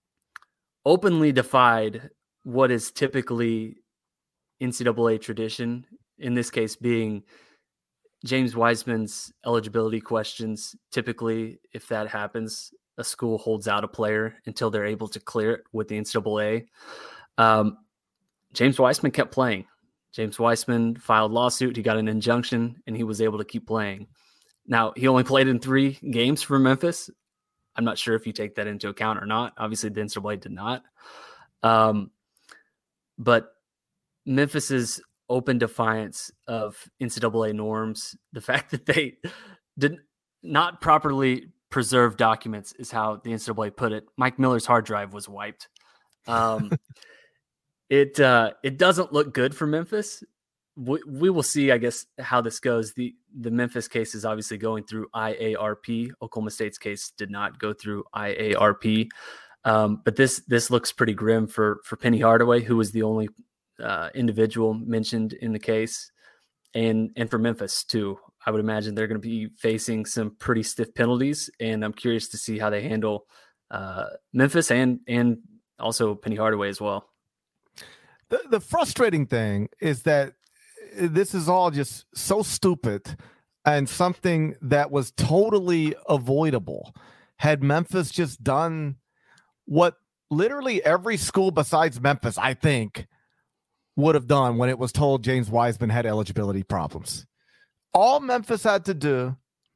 openly defied what is typically N C double A tradition, in this case being James Wiseman's eligibility questions. Typically, if that happens, a school holds out a player until they're able to clear it with the N C double A. Um, James Wiseman kept playing. James Wiseman filed lawsuit. He got an injunction, and he was able to keep playing. Now, he only played in three games for Memphis. I'm not sure if you take that into account or not. Obviously, the N C double A did not. Um, but Memphis's open defiance of N C double A norms, the fact that they did not properly preserve documents is how the N C double A put it. Mike Miller's hard drive was wiped. Um, it uh, it doesn't look good for Memphis. We, we will see, I guess, how this goes. The the Memphis case is obviously going through I A R P. Oklahoma State's case did not go through I A R P. Um, but this this looks pretty grim for for Penny Hardaway, who was the only uh, individual mentioned in the case, and and for Memphis too. I would imagine they're going to be facing some pretty stiff penalties, and I'm curious to see how they handle uh, Memphis and and also Penny Hardaway as well. The the frustrating thing is that this is all just so stupid and something that was totally avoidable had Memphis just done what literally every school besides Memphis, I think, would have done when it was told James Wiseman had eligibility problems. All Memphis had to do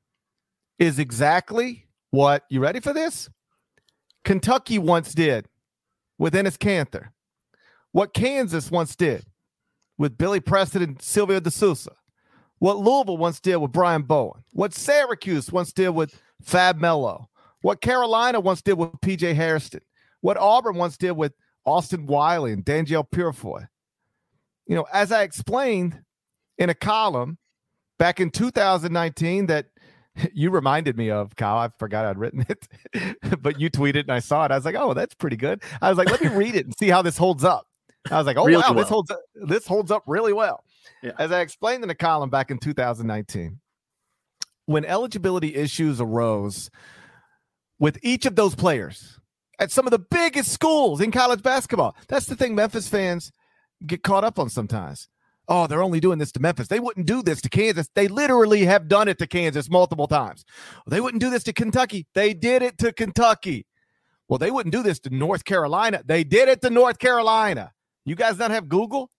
is exactly what, you ready for this? Kentucky once did with Enes Kanter. What Kansas once did with Billy Preston and Silvio De Sousa. What Louisville once did with Brian Bowen. What Syracuse once did with Fab Melo. What Carolina once did with P J Hairston. What Auburn once did with Austin Wiley and D'Angelo Purifoy. You know, as I explained in a column back in two thousand nineteen that you reminded me of, Kyle. I forgot I'd written it, but you tweeted and I saw it. I was like, oh, that's pretty good. I was like, let me read it and see how this holds up. I was like, oh, really wow, well. this holds up, this holds up really well. Yeah. As I explained in the column back in two thousand nineteen, when eligibility issues arose with each of those players at some of the biggest schools in college basketball, that's the thing Memphis fans get caught up on sometimes. Oh, they're only doing this to Memphis. They wouldn't do this to Kansas. They literally have done it to Kansas multiple times. They wouldn't do this to Kentucky. They did it to Kentucky. Well, they wouldn't do this to North Carolina. They did it to North Carolina. You guys not have Google?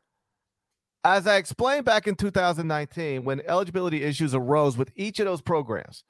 As I explained back in two thousand nineteen, when eligibility issues arose with each of those programs,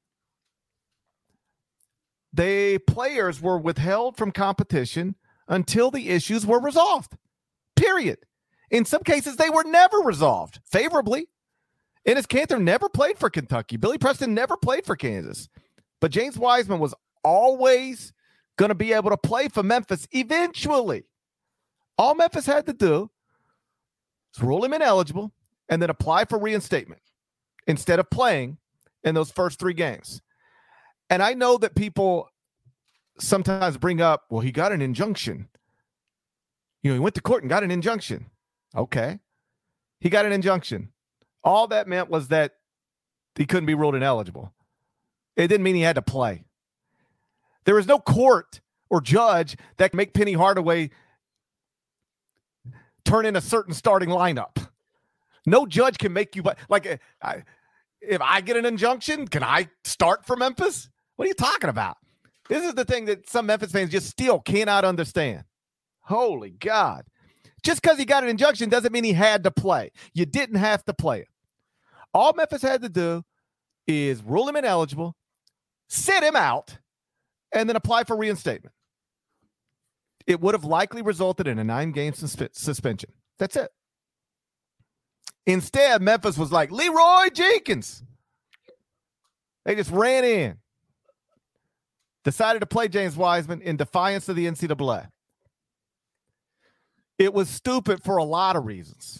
the players were withheld from competition until the issues were resolved. Period. In some cases, they were never resolved favorably. Enes Kanter never played for Kentucky. Billy Preston never played for Kansas. But James Wiseman was always going to be able to play for Memphis eventually. All Memphis had to do was rule him ineligible and then apply for reinstatement instead of playing in those first three games. And I know that people sometimes bring up, well, he got an injunction. You know, he went to court and got an injunction. Okay. He got an injunction. All that meant was that he couldn't be ruled ineligible. It didn't mean he had to play. There is no court or judge that can make Penny Hardaway turn in a certain starting lineup. No judge can make you, like, I, if I get an injunction, can I start for Memphis? What are you talking about? This is the thing that some Memphis fans just still cannot understand. Holy God. Just because he got an injunction doesn't mean he had to play. You didn't have to play it. All Memphis had to do is rule him ineligible, sit him out, and then apply for reinstatement. It would have likely resulted in a nine-game sus- suspension. That's it. Instead, Memphis was like, Leroy Jenkins. They just ran in. decided to play James Wiseman in defiance of the N C double A. It was stupid for a lot of reasons,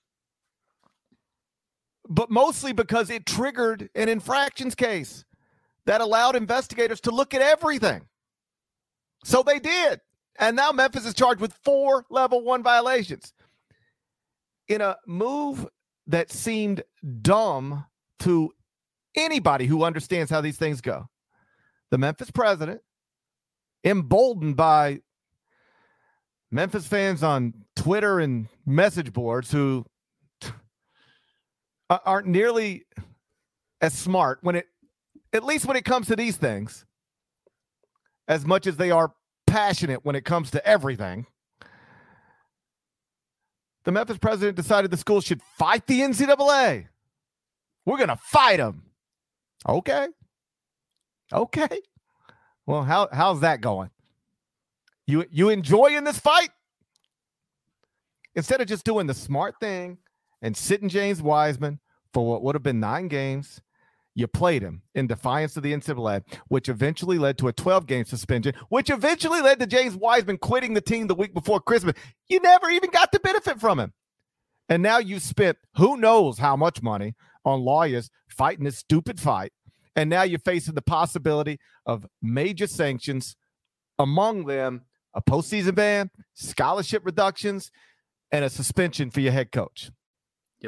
but mostly because it triggered an infractions case that allowed investigators to look at everything. So they did. And now Memphis is charged with four level one violations. In a move that seemed dumb to anybody who understands how these things go, the Memphis president, emboldened by Memphis fans on Twitter and message boards who aren't nearly as smart when it, at least when it comes to these things, as much as they are passionate when it comes to everything. The Memphis president decided the school should fight the N C double A. We're going to fight them. Okay. Okay. Well, how how's that going? You you enjoying this fight? Instead of just doing the smart thing and sitting James Wiseman for what would have been nine games, you played him in defiance of the N C double A, which eventually led to a twelve-game suspension, which eventually led to James Wiseman quitting the team the week before Christmas. You never even got the benefit from him. And now you spent who knows how much money on lawyers fighting this stupid fight. And now you're facing the possibility of major sanctions, among them a postseason ban, scholarship reductions, and a suspension for your head coach. Yep.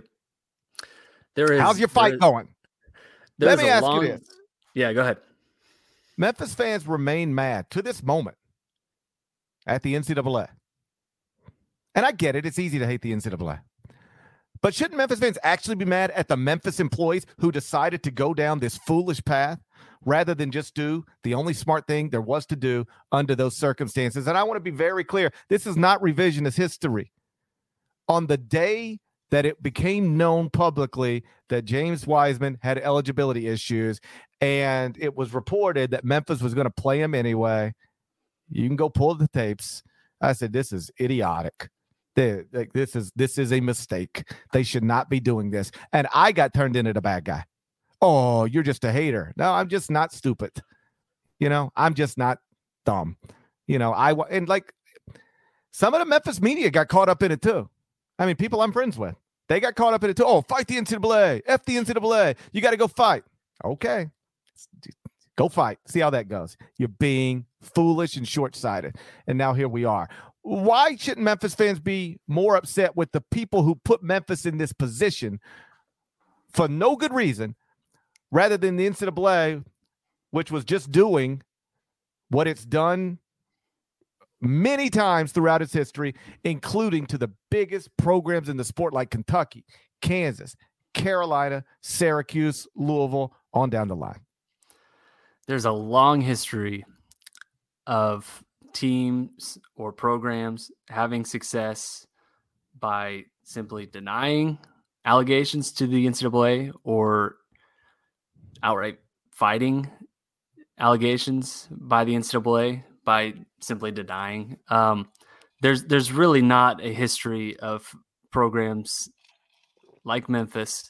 There is. How's your fight there, going? Let me ask long, you this. Yeah, go ahead. Memphis fans remain mad to this moment at the N C double A. And I get it. It's easy to hate the N C double A. But shouldn't Memphis fans actually be mad at the Memphis employees who decided to go down this foolish path rather than just do the only smart thing there was to do under those circumstances? And I want to be very clear. This is not revisionist history. On the day that it became known publicly that James Wiseman had eligibility issues and it was reported that Memphis was going to play him anyway, you can go pull the tapes. I said, this is idiotic. They, like, this is this is a mistake. They should not be doing this. And I got turned into the bad guy. Oh, you're just a hater. No, I'm just not stupid. You know, I'm just not dumb. You know, I and like some of the Memphis media got caught up in it too. I mean, people I'm friends with, they got caught up in it too. Oh, fight the N C double A. F the N C double A. You got to go fight. Okay. Go fight. See how that goes. You're being foolish and short-sighted. And now here we are. Why shouldn't Memphis fans be more upset with the people who put Memphis in this position for no good reason rather than the N C double A, which was just doing what it's done many times throughout its history, including to the biggest programs in the sport like Kentucky, Kansas, Carolina, Syracuse, Louisville, on down the line? There's a long history of teams or programs having success by simply denying allegations to the N C double A or outright fighting allegations by the N C double A by simply denying. Um, there's there's really not a history of programs like Memphis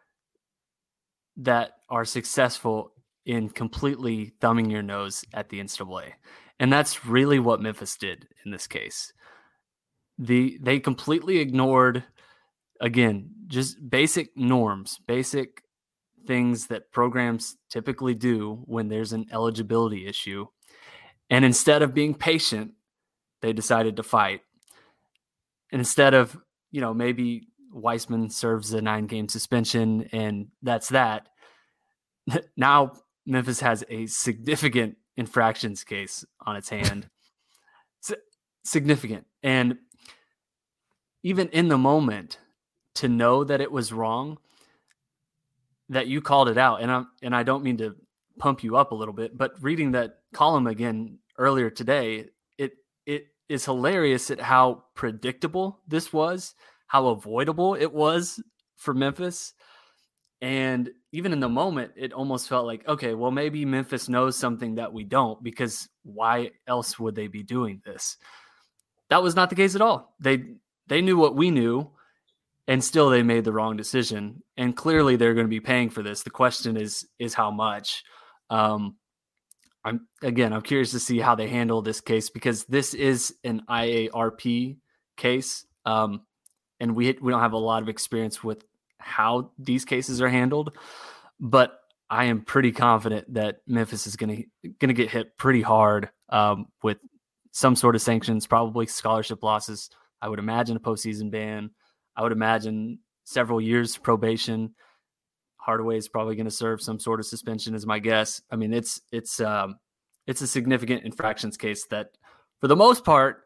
that are successful in completely thumbing your nose at the N C double A. And that's really what Memphis did in this case. The they completely ignored, again, just basic norms, basic things that programs typically do when there's an eligibility issue. And instead of being patient, they decided to fight. And instead of, you know, maybe Wiseman serves a nine-game suspension and that's that, now Memphis has a significant infractions case on its hand. S- significant. And even in the moment, to know that it was wrong, that you called it out, and I and I don't mean to pump you up a little bit, but reading that column again earlier today, it it is hilarious at how predictable this was, how avoidable it was for Memphis. And even in the moment, it almost felt like, okay, well, maybe Memphis knows something that we don't, because why else would they be doing this? That was not the case at all. They they knew what we knew, and still they made the wrong decision. And clearly they're going to be paying for this. The question is, is how much? Um, I'm again, I'm curious to see how they handle this case because this is an I A R P case. Um, and we, we don't have a lot of experience with how these cases are handled, but I am pretty confident that Memphis is going to, going to get hit pretty hard um, with some sort of sanctions, probably scholarship losses. I would imagine a postseason ban. I would imagine several years probation. Hardaway is probably going to serve some sort of suspension, is my guess. I mean, it's it's um, it's a significant infractions case that, for the most part,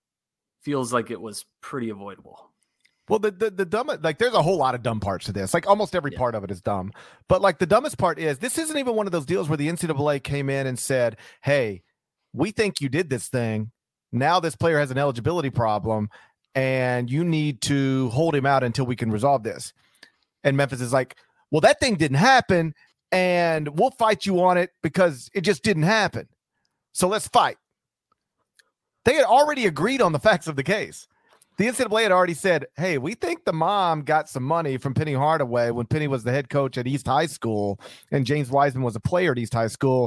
feels like it was pretty avoidable. Well, the, the the dumb like there's a whole lot of dumb parts to this. Like almost every yeah. part of it is dumb. But like the dumbest part is this isn't even one of those deals where the N C double A came in and said, "Hey, we think you did this thing. Now this player has an eligibility problem, and you need to hold him out until we can resolve this." And Memphis is like, "Well, that thing didn't happen, and we'll fight you on it because it just didn't happen. So let's fight." They had already agreed on the facts of the case. The N C double A had already said, "Hey, we think the mom got some money from Penny Hardaway when Penny was the head coach at East High School and James Wiseman was a player at East High School."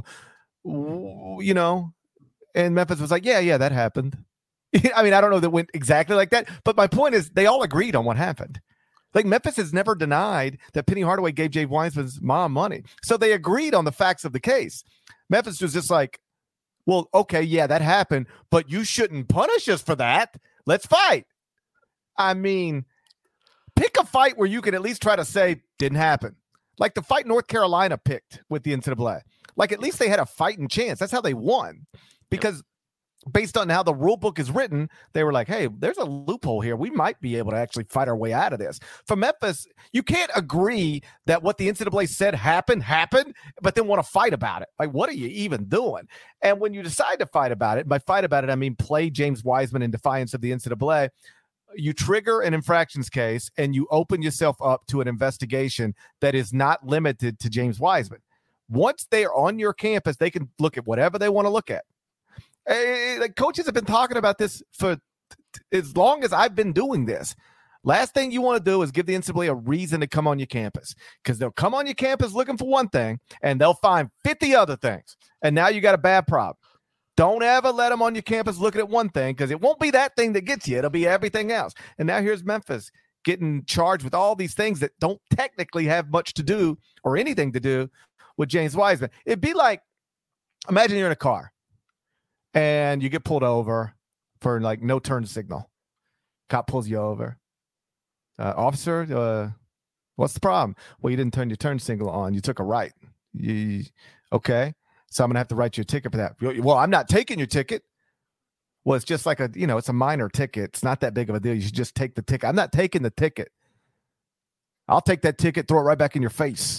You know, and Memphis was like, yeah, yeah, that happened. I mean, I don't know that it went exactly like that, but my point is they all agreed on what happened. Like Memphis has never denied that Penny Hardaway gave James Wiseman's mom money. So they agreed on the facts of the case. Memphis was just like, well, okay, yeah, that happened, but you shouldn't punish us for that. Let's fight. I mean, pick a fight where you can at least try to say didn't happen. Like the fight North Carolina picked with the N C double A. Like at least they had a fighting chance. That's how they won. Because based on how the rule book is written, they were like, hey, there's a loophole here. We might be able to actually fight our way out of this. For Memphis, you can't agree that what the N C double A said happened, happened, but then want to fight about it. Like, what are you even doing? And when you decide to fight about it, by fight about it, I mean play James Wiseman in defiance of the N C double A, you trigger an infractions case and you open yourself up to an investigation that is not limited to James Wiseman. Once they are on your campus, they can look at whatever they want to look at. Hey, like coaches have been talking about this for t- as long as I've been doing this. Last thing you want to do is give the N C double A a reason to come on your campus, because they'll come on your campus looking for one thing and they'll find fifty other things. And now you got a bad problem. Don't ever let them on your campus looking at one thing, because it won't be that thing that gets you. It'll be everything else. And now here's Memphis getting charged with all these things that don't technically have much to do or anything to do with James Wiseman. It'd be like, imagine you're in a car and you get pulled over for like no turn signal. Cop pulls you over. Uh, officer, uh, what's the problem? Well, you didn't turn your turn signal on. You took a right. You, okay. So I'm going to have to write you a ticket for that. Well, I'm not taking your ticket. Well, it's just like a, you know, it's a minor ticket. It's not that big of a deal. You should just take the ticket. I'm not taking the ticket. I'll take that ticket, throw it right back in your face.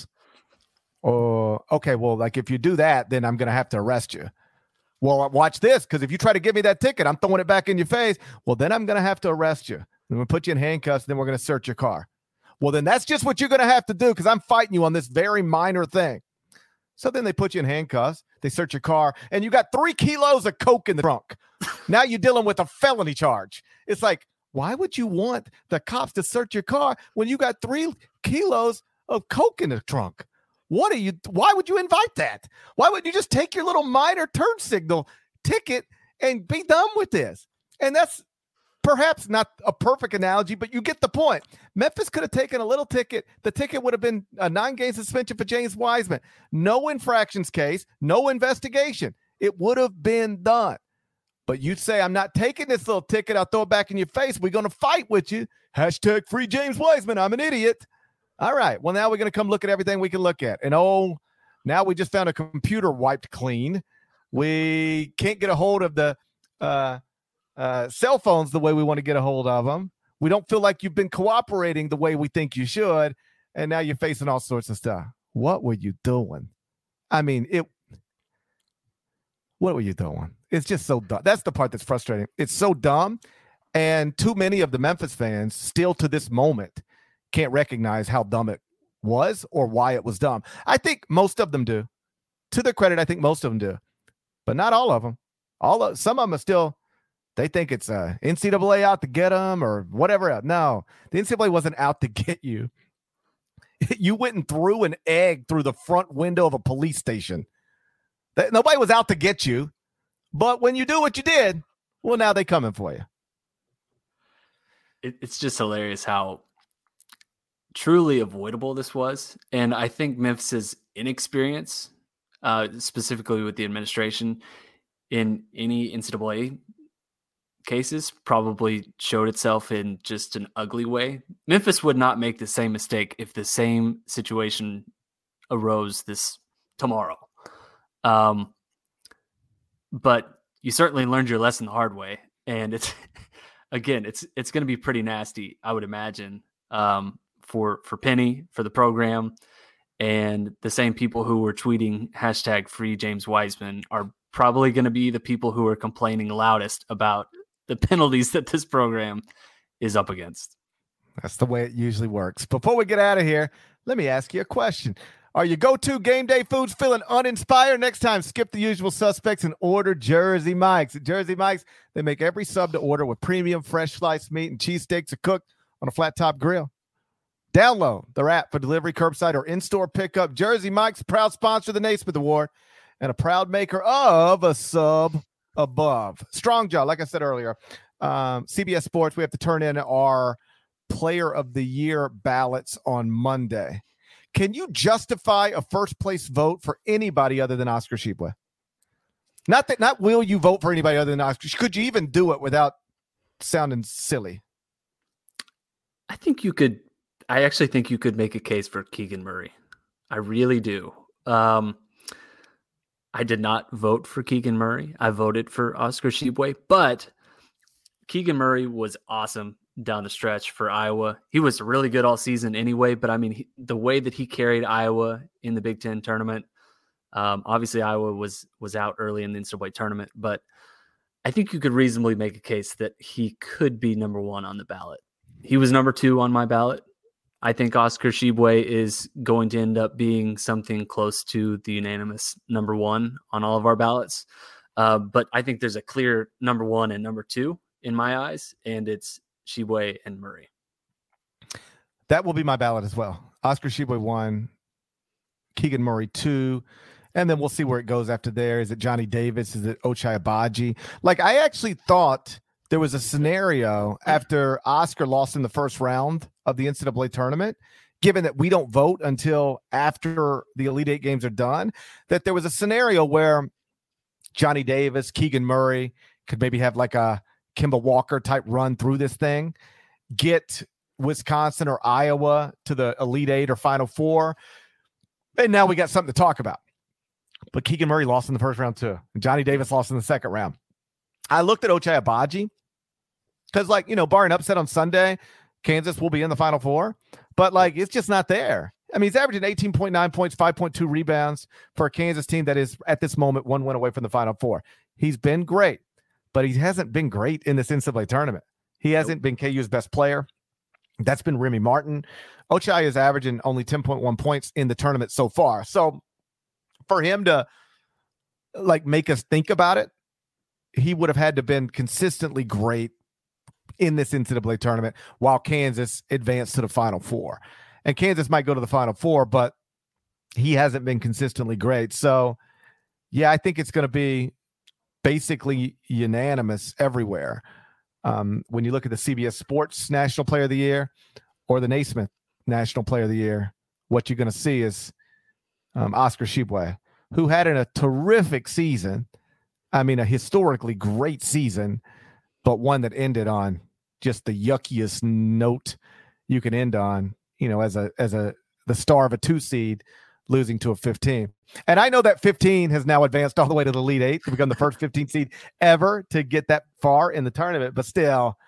Or, okay, well, like if you do that, then I'm going to have to arrest you. Well, watch this, because if you try to give me that ticket, I'm throwing it back in your face. Well, then I'm going to have to arrest you. Then we'll put you in handcuffs, and then we're going to search your car. Well, then that's just what you're going to have to do, because I'm fighting you on this very minor thing. So then they put you in handcuffs, they search your car, and you got three kilos of coke in the trunk. Now you're dealing with a felony charge. It's like, why would you want the cops to search your car when you got three kilos of coke in the trunk? What are you, why would you invite that? Why wouldn't you just take your little minor turn signal ticket and be done with this? And that's perhaps not a perfect analogy, but you get the point. Memphis could have taken a little ticket. The ticket would have been a nine-game suspension for James Wiseman. No infractions case, no investigation. It would have been done. But you'd say, I'm not taking this little ticket. I'll throw it back in your face. We're going to fight with you. Hashtag free James Wiseman. I'm an idiot. All right. Well, now we're going to come look at everything we can look at. And, oh, now we just found a computer wiped clean. We can't get a hold of the uh, – Uh, cell phones the way we want to get a hold of them. We don't feel like you've been cooperating the way we think you should, and now you're facing all sorts of stuff. What were you doing? I mean, it. What were you doing? It's just so dumb. That's the part that's frustrating. It's so dumb, and too many of the Memphis fans still to this moment can't recognize how dumb it was or why it was dumb. I think most of them do. To their credit, I think most of them do, but not all of them. All of, some of them are still. They think it's uh, N C double A out to get them or whatever else. No, the N C double A wasn't out to get you. You went and threw an egg through the front window of a police station. That nobody was out to get you. But when you do what you did, well, now they coming for you. It, it's just hilarious how truly avoidable this was. And I think Memphis's inexperience, uh, specifically with the administration in any N C double A cases, probably showed itself in just an ugly way. Memphis would not make the same mistake if the same situation arose this tomorrow. Um, but you certainly learned your lesson the hard way. And it's, again, it's, it's going to be pretty nasty, I would imagine, um, for, for Penny, for the program. And the same people who were tweeting hashtag free James Wiseman are probably going to be the people who are complaining loudest about the penalties that this program is up against. That's the way it usually works. Before we get out of here, let me ask you a question. Are your go-to game day foods feeling uninspired? Next time, skip the usual suspects and order Jersey Mike's. At Jersey Mike's, they make every sub to order with premium fresh sliced meat and cheesesteaks are cooked on a flat-top grill. Download their app for delivery, curbside, or in-store pickup. Jersey Mike's, proud sponsor of the Naismith Award and a proud maker of a sub above. Strong Jaw, like I said earlier, um, C B S Sports, we have to turn in our Player of the Year ballots on Monday. Can you justify a first-place vote for anybody other than Oscar Tshiebwe? Not that, not will you vote for anybody other than Oscar. Could you even do it without sounding silly? I think you could. I actually think you could make a case for Keegan Murray. I really do. Um, I did not vote for Keegan Murray. I voted for Oscar Tshiebwe, but Keegan Murray was awesome down the stretch for Iowa. He was really good all season anyway, but I mean, he, the way that he carried Iowa in the Big Ten tournament, um, obviously Iowa was, was out early in the N C double A tournament, but I think you could reasonably make a case that he could be number one on the ballot. He was number two on my ballot. I think Oscar Tshiebwe is going to end up being something close to the unanimous number one on all of our ballots. Uh, but I think there's a clear number one and number two in my eyes, and it's Tshiebwe and Murray. That will be my ballot as well. Oscar Tshiebwe one, Keegan Murray two, and then we'll see where it goes after there. Is it Johnny Davis? Is it Ochai Agbaji? Like, I actually thought there was a scenario after Oscar lost in the first round of the N C double A tournament, given that we don't vote until after the Elite Eight games are done, that there was a scenario where Johnny Davis, Keegan Murray could maybe have like a Kemba Walker type run through this thing, get Wisconsin or Iowa to the Elite Eight or Final Four, and now we got something to talk about. But Keegan Murray lost in the first round too, and Johnny Davis lost in the second round. I looked at Ochai Agbaji because, like, you know, barring upset on Sunday, Kansas will be in the Final Four, but like, it's just not there. I mean, he's averaging eighteen point nine points, five point two rebounds for a Kansas team that is at this moment one win away from the Final Four. He's been great, but he hasn't been great in this N C double A tournament. He hasn't been K U's best player. That's been Remy Martin. Ochai is averaging only ten point one points in the tournament so far. So for him to like make us think about it, he would have had to have been consistently great in this N C double A tournament while Kansas advanced to the Final Four. And Kansas might go to the Final Four, but he hasn't been consistently great. So, yeah, I think it's going to be basically unanimous everywhere. Um, when you look at the C B S Sports National Player of the Year or the Naismith National Player of the Year, what you're going to see is um, Oscar Tshiebwe, who had a terrific season. I mean, a historically great season, but one that ended on just the yuckiest note you can end on, you know, as a, as a, the star of a two seed losing to a fifteen. And I know that fifteen has now advanced all the way to the Elite Eight to become the first fifteen seed ever to get that far in the tournament. But still,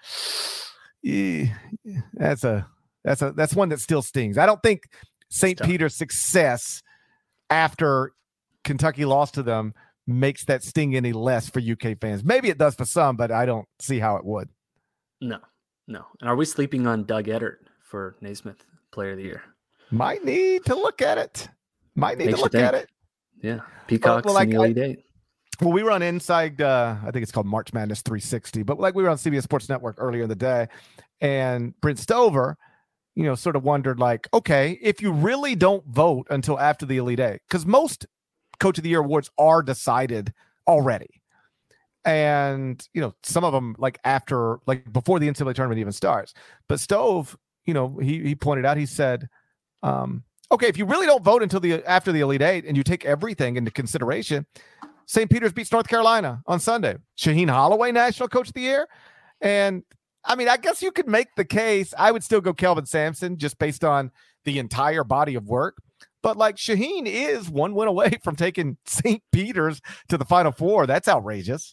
yeah, that's a, that's a, that's one that still stings. I don't think Saint Peter's success after Kentucky lost to them makes that sting any less for U K fans. Maybe it does for some, but I don't see how it would. No, no. And are we sleeping on Doug Eddert for Naismith Player of the Year? Might need to look at it. Might need Makes to look think. at it. Yeah. Peacocks well, well, in the Elite Eight. Well, we were on Inside, uh, I think it's called March Madness three sixty, but like we were on C B S Sports Network earlier in the day, and Brent Stover, you know, sort of wondered like, okay, if you really don't vote until after the Elite Eight, because most Coach of the Year awards are decided already. And, you know, some of them like after, like before the N C double A tournament even starts. But Stove, you know, he he pointed out, he said, um, okay, if you really don't vote until the after the Elite Eight and you take everything into consideration, Saint Peter's beats North Carolina on Sunday. Shaheen Holloway, National Coach of the Year. And, I mean, I guess you could make the case. I would still go Kelvin Sampson just based on the entire body of work. But, like, Shaheen is one win away from taking Saint Peter's to the Final Four. That's outrageous.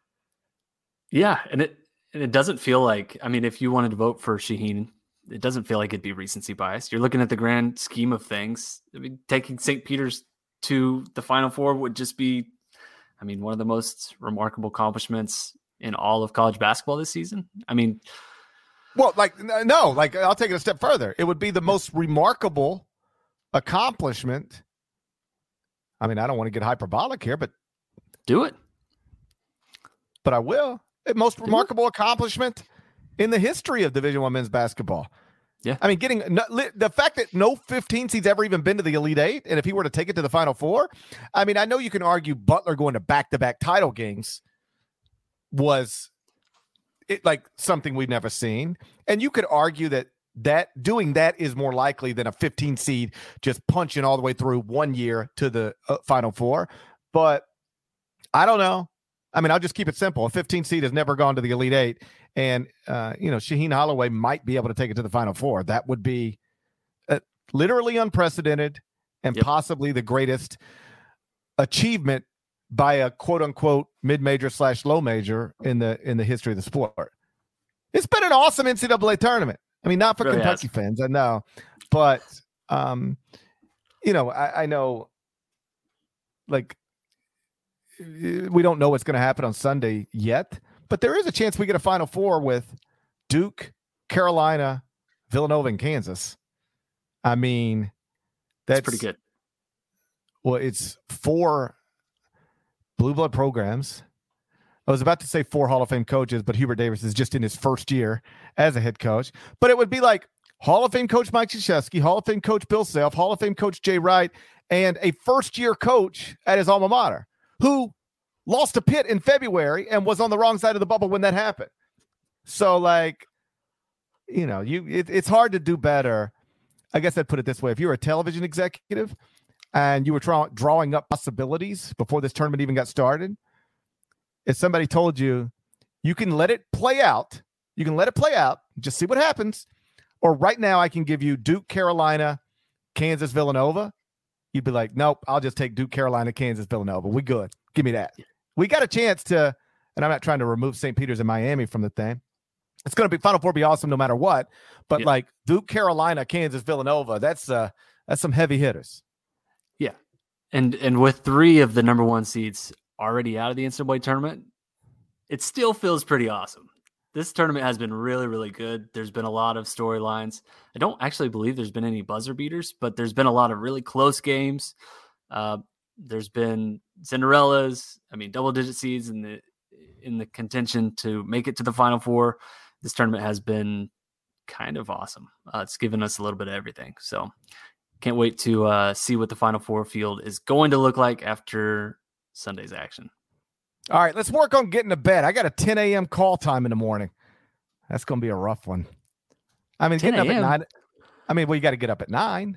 Yeah, and it and it doesn't feel like, I mean, if you wanted to vote for Shaheen, it doesn't feel like it'd be recency bias. You're looking at the grand scheme of things. I mean, taking Saint Peter's to the Final Four would just be, I mean, one of the most remarkable accomplishments in all of college basketball this season. I mean, well, like, no, like, I'll take it a step further. It would be the most remarkable accomplishment. I mean, I don't want to get hyperbolic here, but do it. But I will. The most do remarkable it. accomplishment in the history of Division One men's basketball. Yeah. I mean, getting the fact that no fifteen seeds ever even been to the Elite Eight, and if he were to take it to the Final Four, I mean, I know you can argue Butler going to back-to-back title games was it like something we've never seen. And you could argue that that doing that is more likely than a fifteen seed just punching all the way through one year to the uh, Final Four. But I don't know. I mean, I'll just keep it simple. A fifteen seed has never gone to the Elite Eight. And, uh, you know, Shaheen Holloway might be able to take it to the Final Four. That would be uh, literally unprecedented and yep. possibly the greatest achievement by a quote-unquote mid-major slash low major in the in the history of the sport. It's been an awesome N C double A tournament. I mean, not for really Kentucky has. fans, I know. But, um, you know, I, I know, like, we don't know what's going to happen on Sunday yet, but there is a chance we get a Final Four with Duke, Carolina, Villanova, and Kansas. I mean, that's, that's pretty good. Well, it's four blue blood programs. I was about to say four Hall of Fame coaches, but Hubert Davis is just in his first year as a head coach. But it would be like Hall of Fame coach Mike Krzyzewski, Hall of Fame coach Bill Self, Hall of Fame coach Jay Wright, and a first-year coach at his alma mater who lost to Pitt in February and was on the wrong side of the bubble when that happened. So, like, you know, you it, it's hard to do better. I guess I'd put it this way. If you were a television executive and you were tra- drawing up possibilities before this tournament even got started, if somebody told you, you can let it play out, you can let it play out, just see what happens, or right now I can give you Duke, Carolina, Kansas, Villanova, you'd be like, nope, I'll just take Duke, Carolina, Kansas, Villanova. We good. Give me that. We got a chance to, and I'm not trying to remove Saint Peter's and Miami from the thing. It's going to be Final Four, be awesome no matter what. But yeah. like Duke, Carolina, Kansas, Villanova, that's uh, that's some heavy hitters. Yeah, and and with three of the number one seeds already out of the N C double A tournament, it still feels pretty awesome. This tournament has been really, really good. There's been a lot of storylines. I don't actually believe there's been any buzzer beaters, but there's been a lot of really close games. Uh, there's been Cinderellas. I mean, double-digit seeds in the in the contention to make it to the Final Four. This tournament has been kind of awesome. Uh, it's given us a little bit of everything. So can't wait to uh, see what the Final Four field is going to look like after Sunday's action. All right, let's work on getting to bed. I got a ten a.m. call time in the morning. That's going to be a rough one. I mean, getting up at nine. I mean, well, you got to get up at nine.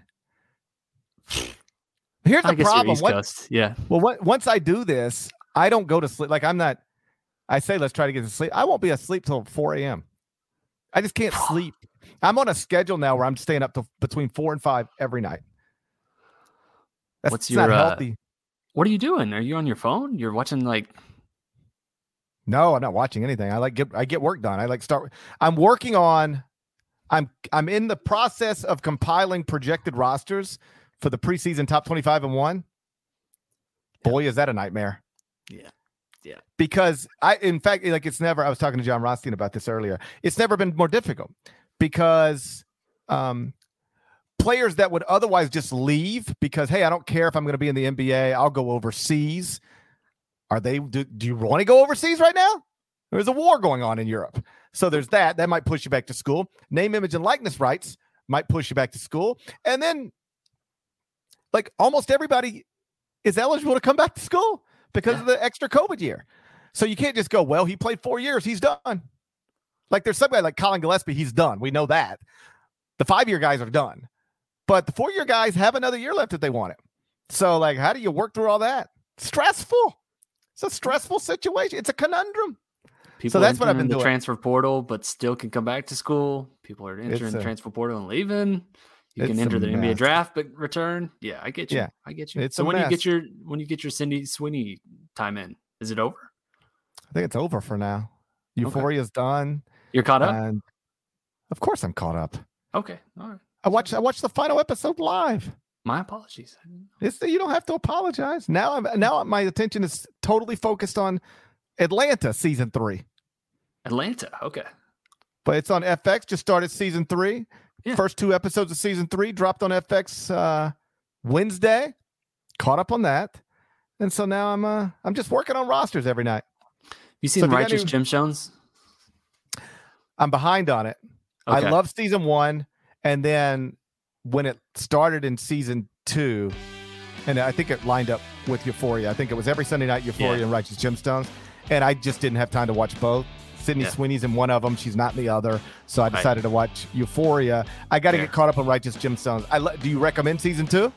Here's the I guess problem. You're East what, Coast. Yeah. Well, what, once I do this, I don't go to sleep. Like, I'm not, I say, let's try to get to sleep. I won't be asleep till four a.m. I just can't sleep. I'm on a schedule now where I'm staying up to between four and five every night. That's What's your, not uh, healthy. What are you doing? Are you on your phone? You're watching like. No, I'm not watching anything. I like get, I get work done. I like start. I'm working on, I'm, I'm in the process of compiling projected rosters for the preseason top twenty-five and one. Boy, is that a nightmare. Yeah. Yeah. Because I, in fact, like it's never, I was talking to John Rothstein about this earlier. It's never been more difficult because um, players that would otherwise just leave because, hey, I don't care if I'm going to be in the N B A, I'll go overseas. Are they, do, do you want to go overseas right now? There's a war going on in Europe. So there's that, that might push you back to school. Name, image, and likeness rights might push you back to school. And then like almost everybody is eligible to come back to school because yeah. of the extra COVID year. So you can't just go, well, he played four years. He's done. Like there's somebody like Colin Gillespie. He's done. We know that. The five-year guys are done. But the four-year guys have another year left if they want it. So, like, how do you work through all that? Stressful. It's a stressful situation. It's a conundrum. People so that's what I've been in the doing. Transfer portal, but still can come back to school. People are entering a, the transfer portal and leaving. You can enter the N B A draft, but return. Yeah, I get you. Yeah, I get you. It's so when mess. you get your when you get your Cindy Sweeney time in, is it over? I think it's over for now. Euphoria's okay. done. You're caught up. And of course, I'm caught up. Okay, all right. I watched. I watched the final episode live. My apologies. It's, you don't have to apologize. Now, I'm now my attention is totally focused on Atlanta season three. Atlanta, okay. But it's on F X. Just started season three. Yeah. First two episodes of season three dropped on F X uh, Wednesday. Caught up on that, and so now I'm uh, I'm just working on rosters every night. You seen so Righteous Gemstones? I'm behind on it. Okay. I love season one, and then when it started in season two, and I think it lined up with Euphoria. I think it was every Sunday night Euphoria yeah. and Righteous Gemstones, and I just didn't have time to watch both. Sydney yeah. Sweeney's in one of them. She's not in the other. So I decided right. to watch Euphoria. I got to get caught up on Righteous Gemstones. I lo- Do you recommend season two?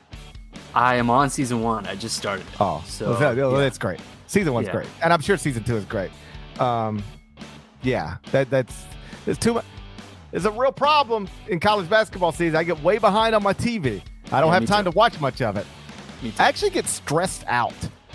I am on season one. I just started. Oh, so well, that, yeah. that's great. Season one's yeah. great. And I'm sure season two is great. Um, yeah, that that's it's too much. It's a real problem in college basketball season. I get way behind on my T V. I don't yeah, have time too. to watch much of it. I actually get stressed out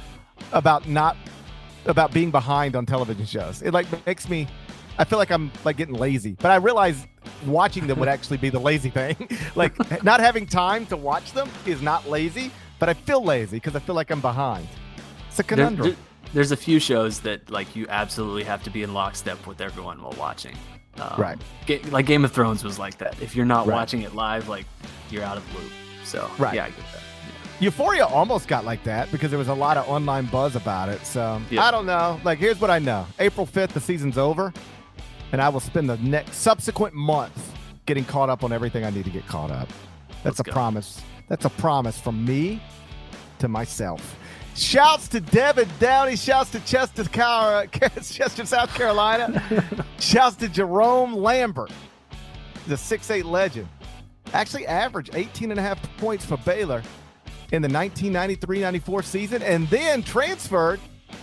about not about being behind on television shows. It like makes me, I feel like I'm like getting lazy, but I realize watching them would actually be the lazy thing. Like not having time to watch them is not lazy, but I feel lazy because I feel like I'm behind. It's a conundrum. There, there, there's a few shows that like you absolutely have to be in lockstep with everyone while watching. Um, right. Ga- like Game of Thrones was like that. If you're not right. watching it live, like you're out of the loop. So right. yeah, I get that. Euphoria almost got like that because there was a lot of online buzz about it. So yeah. I don't know. Like, here's what I know. April fifth, the season's over, and I will spend the next subsequent month getting caught up on everything I need to get caught up. That's Let's a go. promise. That's a promise from me to myself. Shouts to Devin Downey. Shouts to Chester, Chester South Carolina. Shouts to Jerome Lambert, the six eight legend. Actually averaged eighteen and a half points for Baylor in the nineteen ninety-three ninety-four season, and then transferred,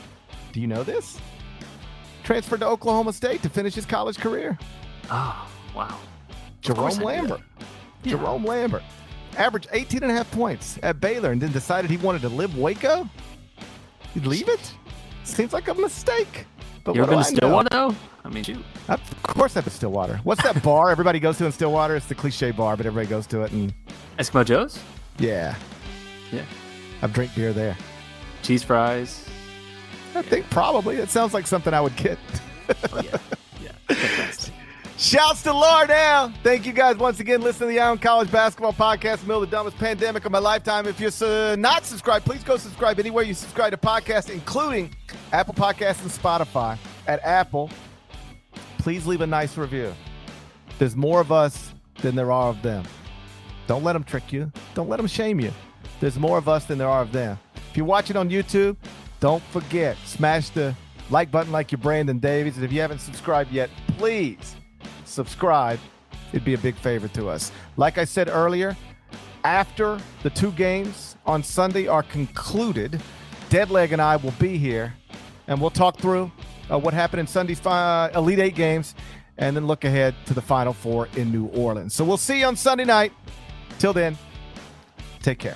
do you know this? Transferred to Oklahoma State to finish his college career. Oh, wow. Jerome Lambert. Yeah. Jerome Lambert. Averaged eighteen and a half points at Baylor and then decided he wanted to live Waco? He'd leave it? Seems like a mistake. But You're what going to Stillwater, though? I mean, shoot. Of course I've been Stillwater. What's that bar everybody goes to in Stillwater? It's the cliche bar, but everybody goes to it. And Eskimo Joe's? Yeah. Yeah. I've drank beer there. Cheese fries? I yeah. think probably. It sounds like something I would get. Oh, yeah. Yeah. Fantastic. Shouts to Lardell. Thank you guys once again listening to the Ion College Basketball Podcast, middle of the dumbest pandemic of my lifetime. If you're uh, not subscribed, please go subscribe anywhere you subscribe to podcasts, including Apple Podcasts and Spotify. At Apple, please leave a nice review. There's more of us than there are of them. Don't let them trick you. Don't let them shame you. There's more of us than there are of them. If you're watching on YouTube, don't forget, smash the like button like you're Brandon Davies. And if you haven't subscribed yet, please subscribe. It'd be a big favor to us. Like I said earlier, after the two games on Sunday are concluded, Deadleg and I will be here, and we'll talk through uh, what happened in Sunday's uh, Elite Eight games, and then look ahead to the Final Four in New Orleans. So we'll see you on Sunday night. Till then, take care.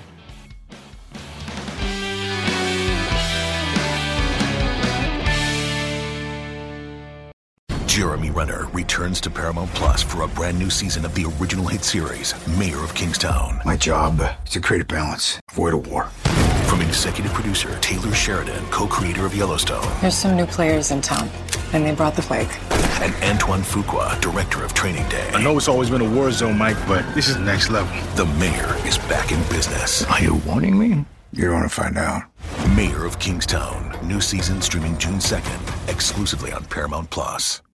Jeremy Renner returns to Paramount Plus for a brand new season of the original hit series, Mayor of Kingstown. My job is to create a balance, avoid a war. From executive producer Taylor Sheridan, co-creator of Yellowstone. There's some new players in town, and they brought the plague. And Antoine Fuqua, director of Training Day. I know it's always been a war zone, Mike, but this is next level. The Mayor is back in business. Are you warning me? You want to find out. Mayor of Kingstown. New season streaming June second, exclusively on Paramount Plus.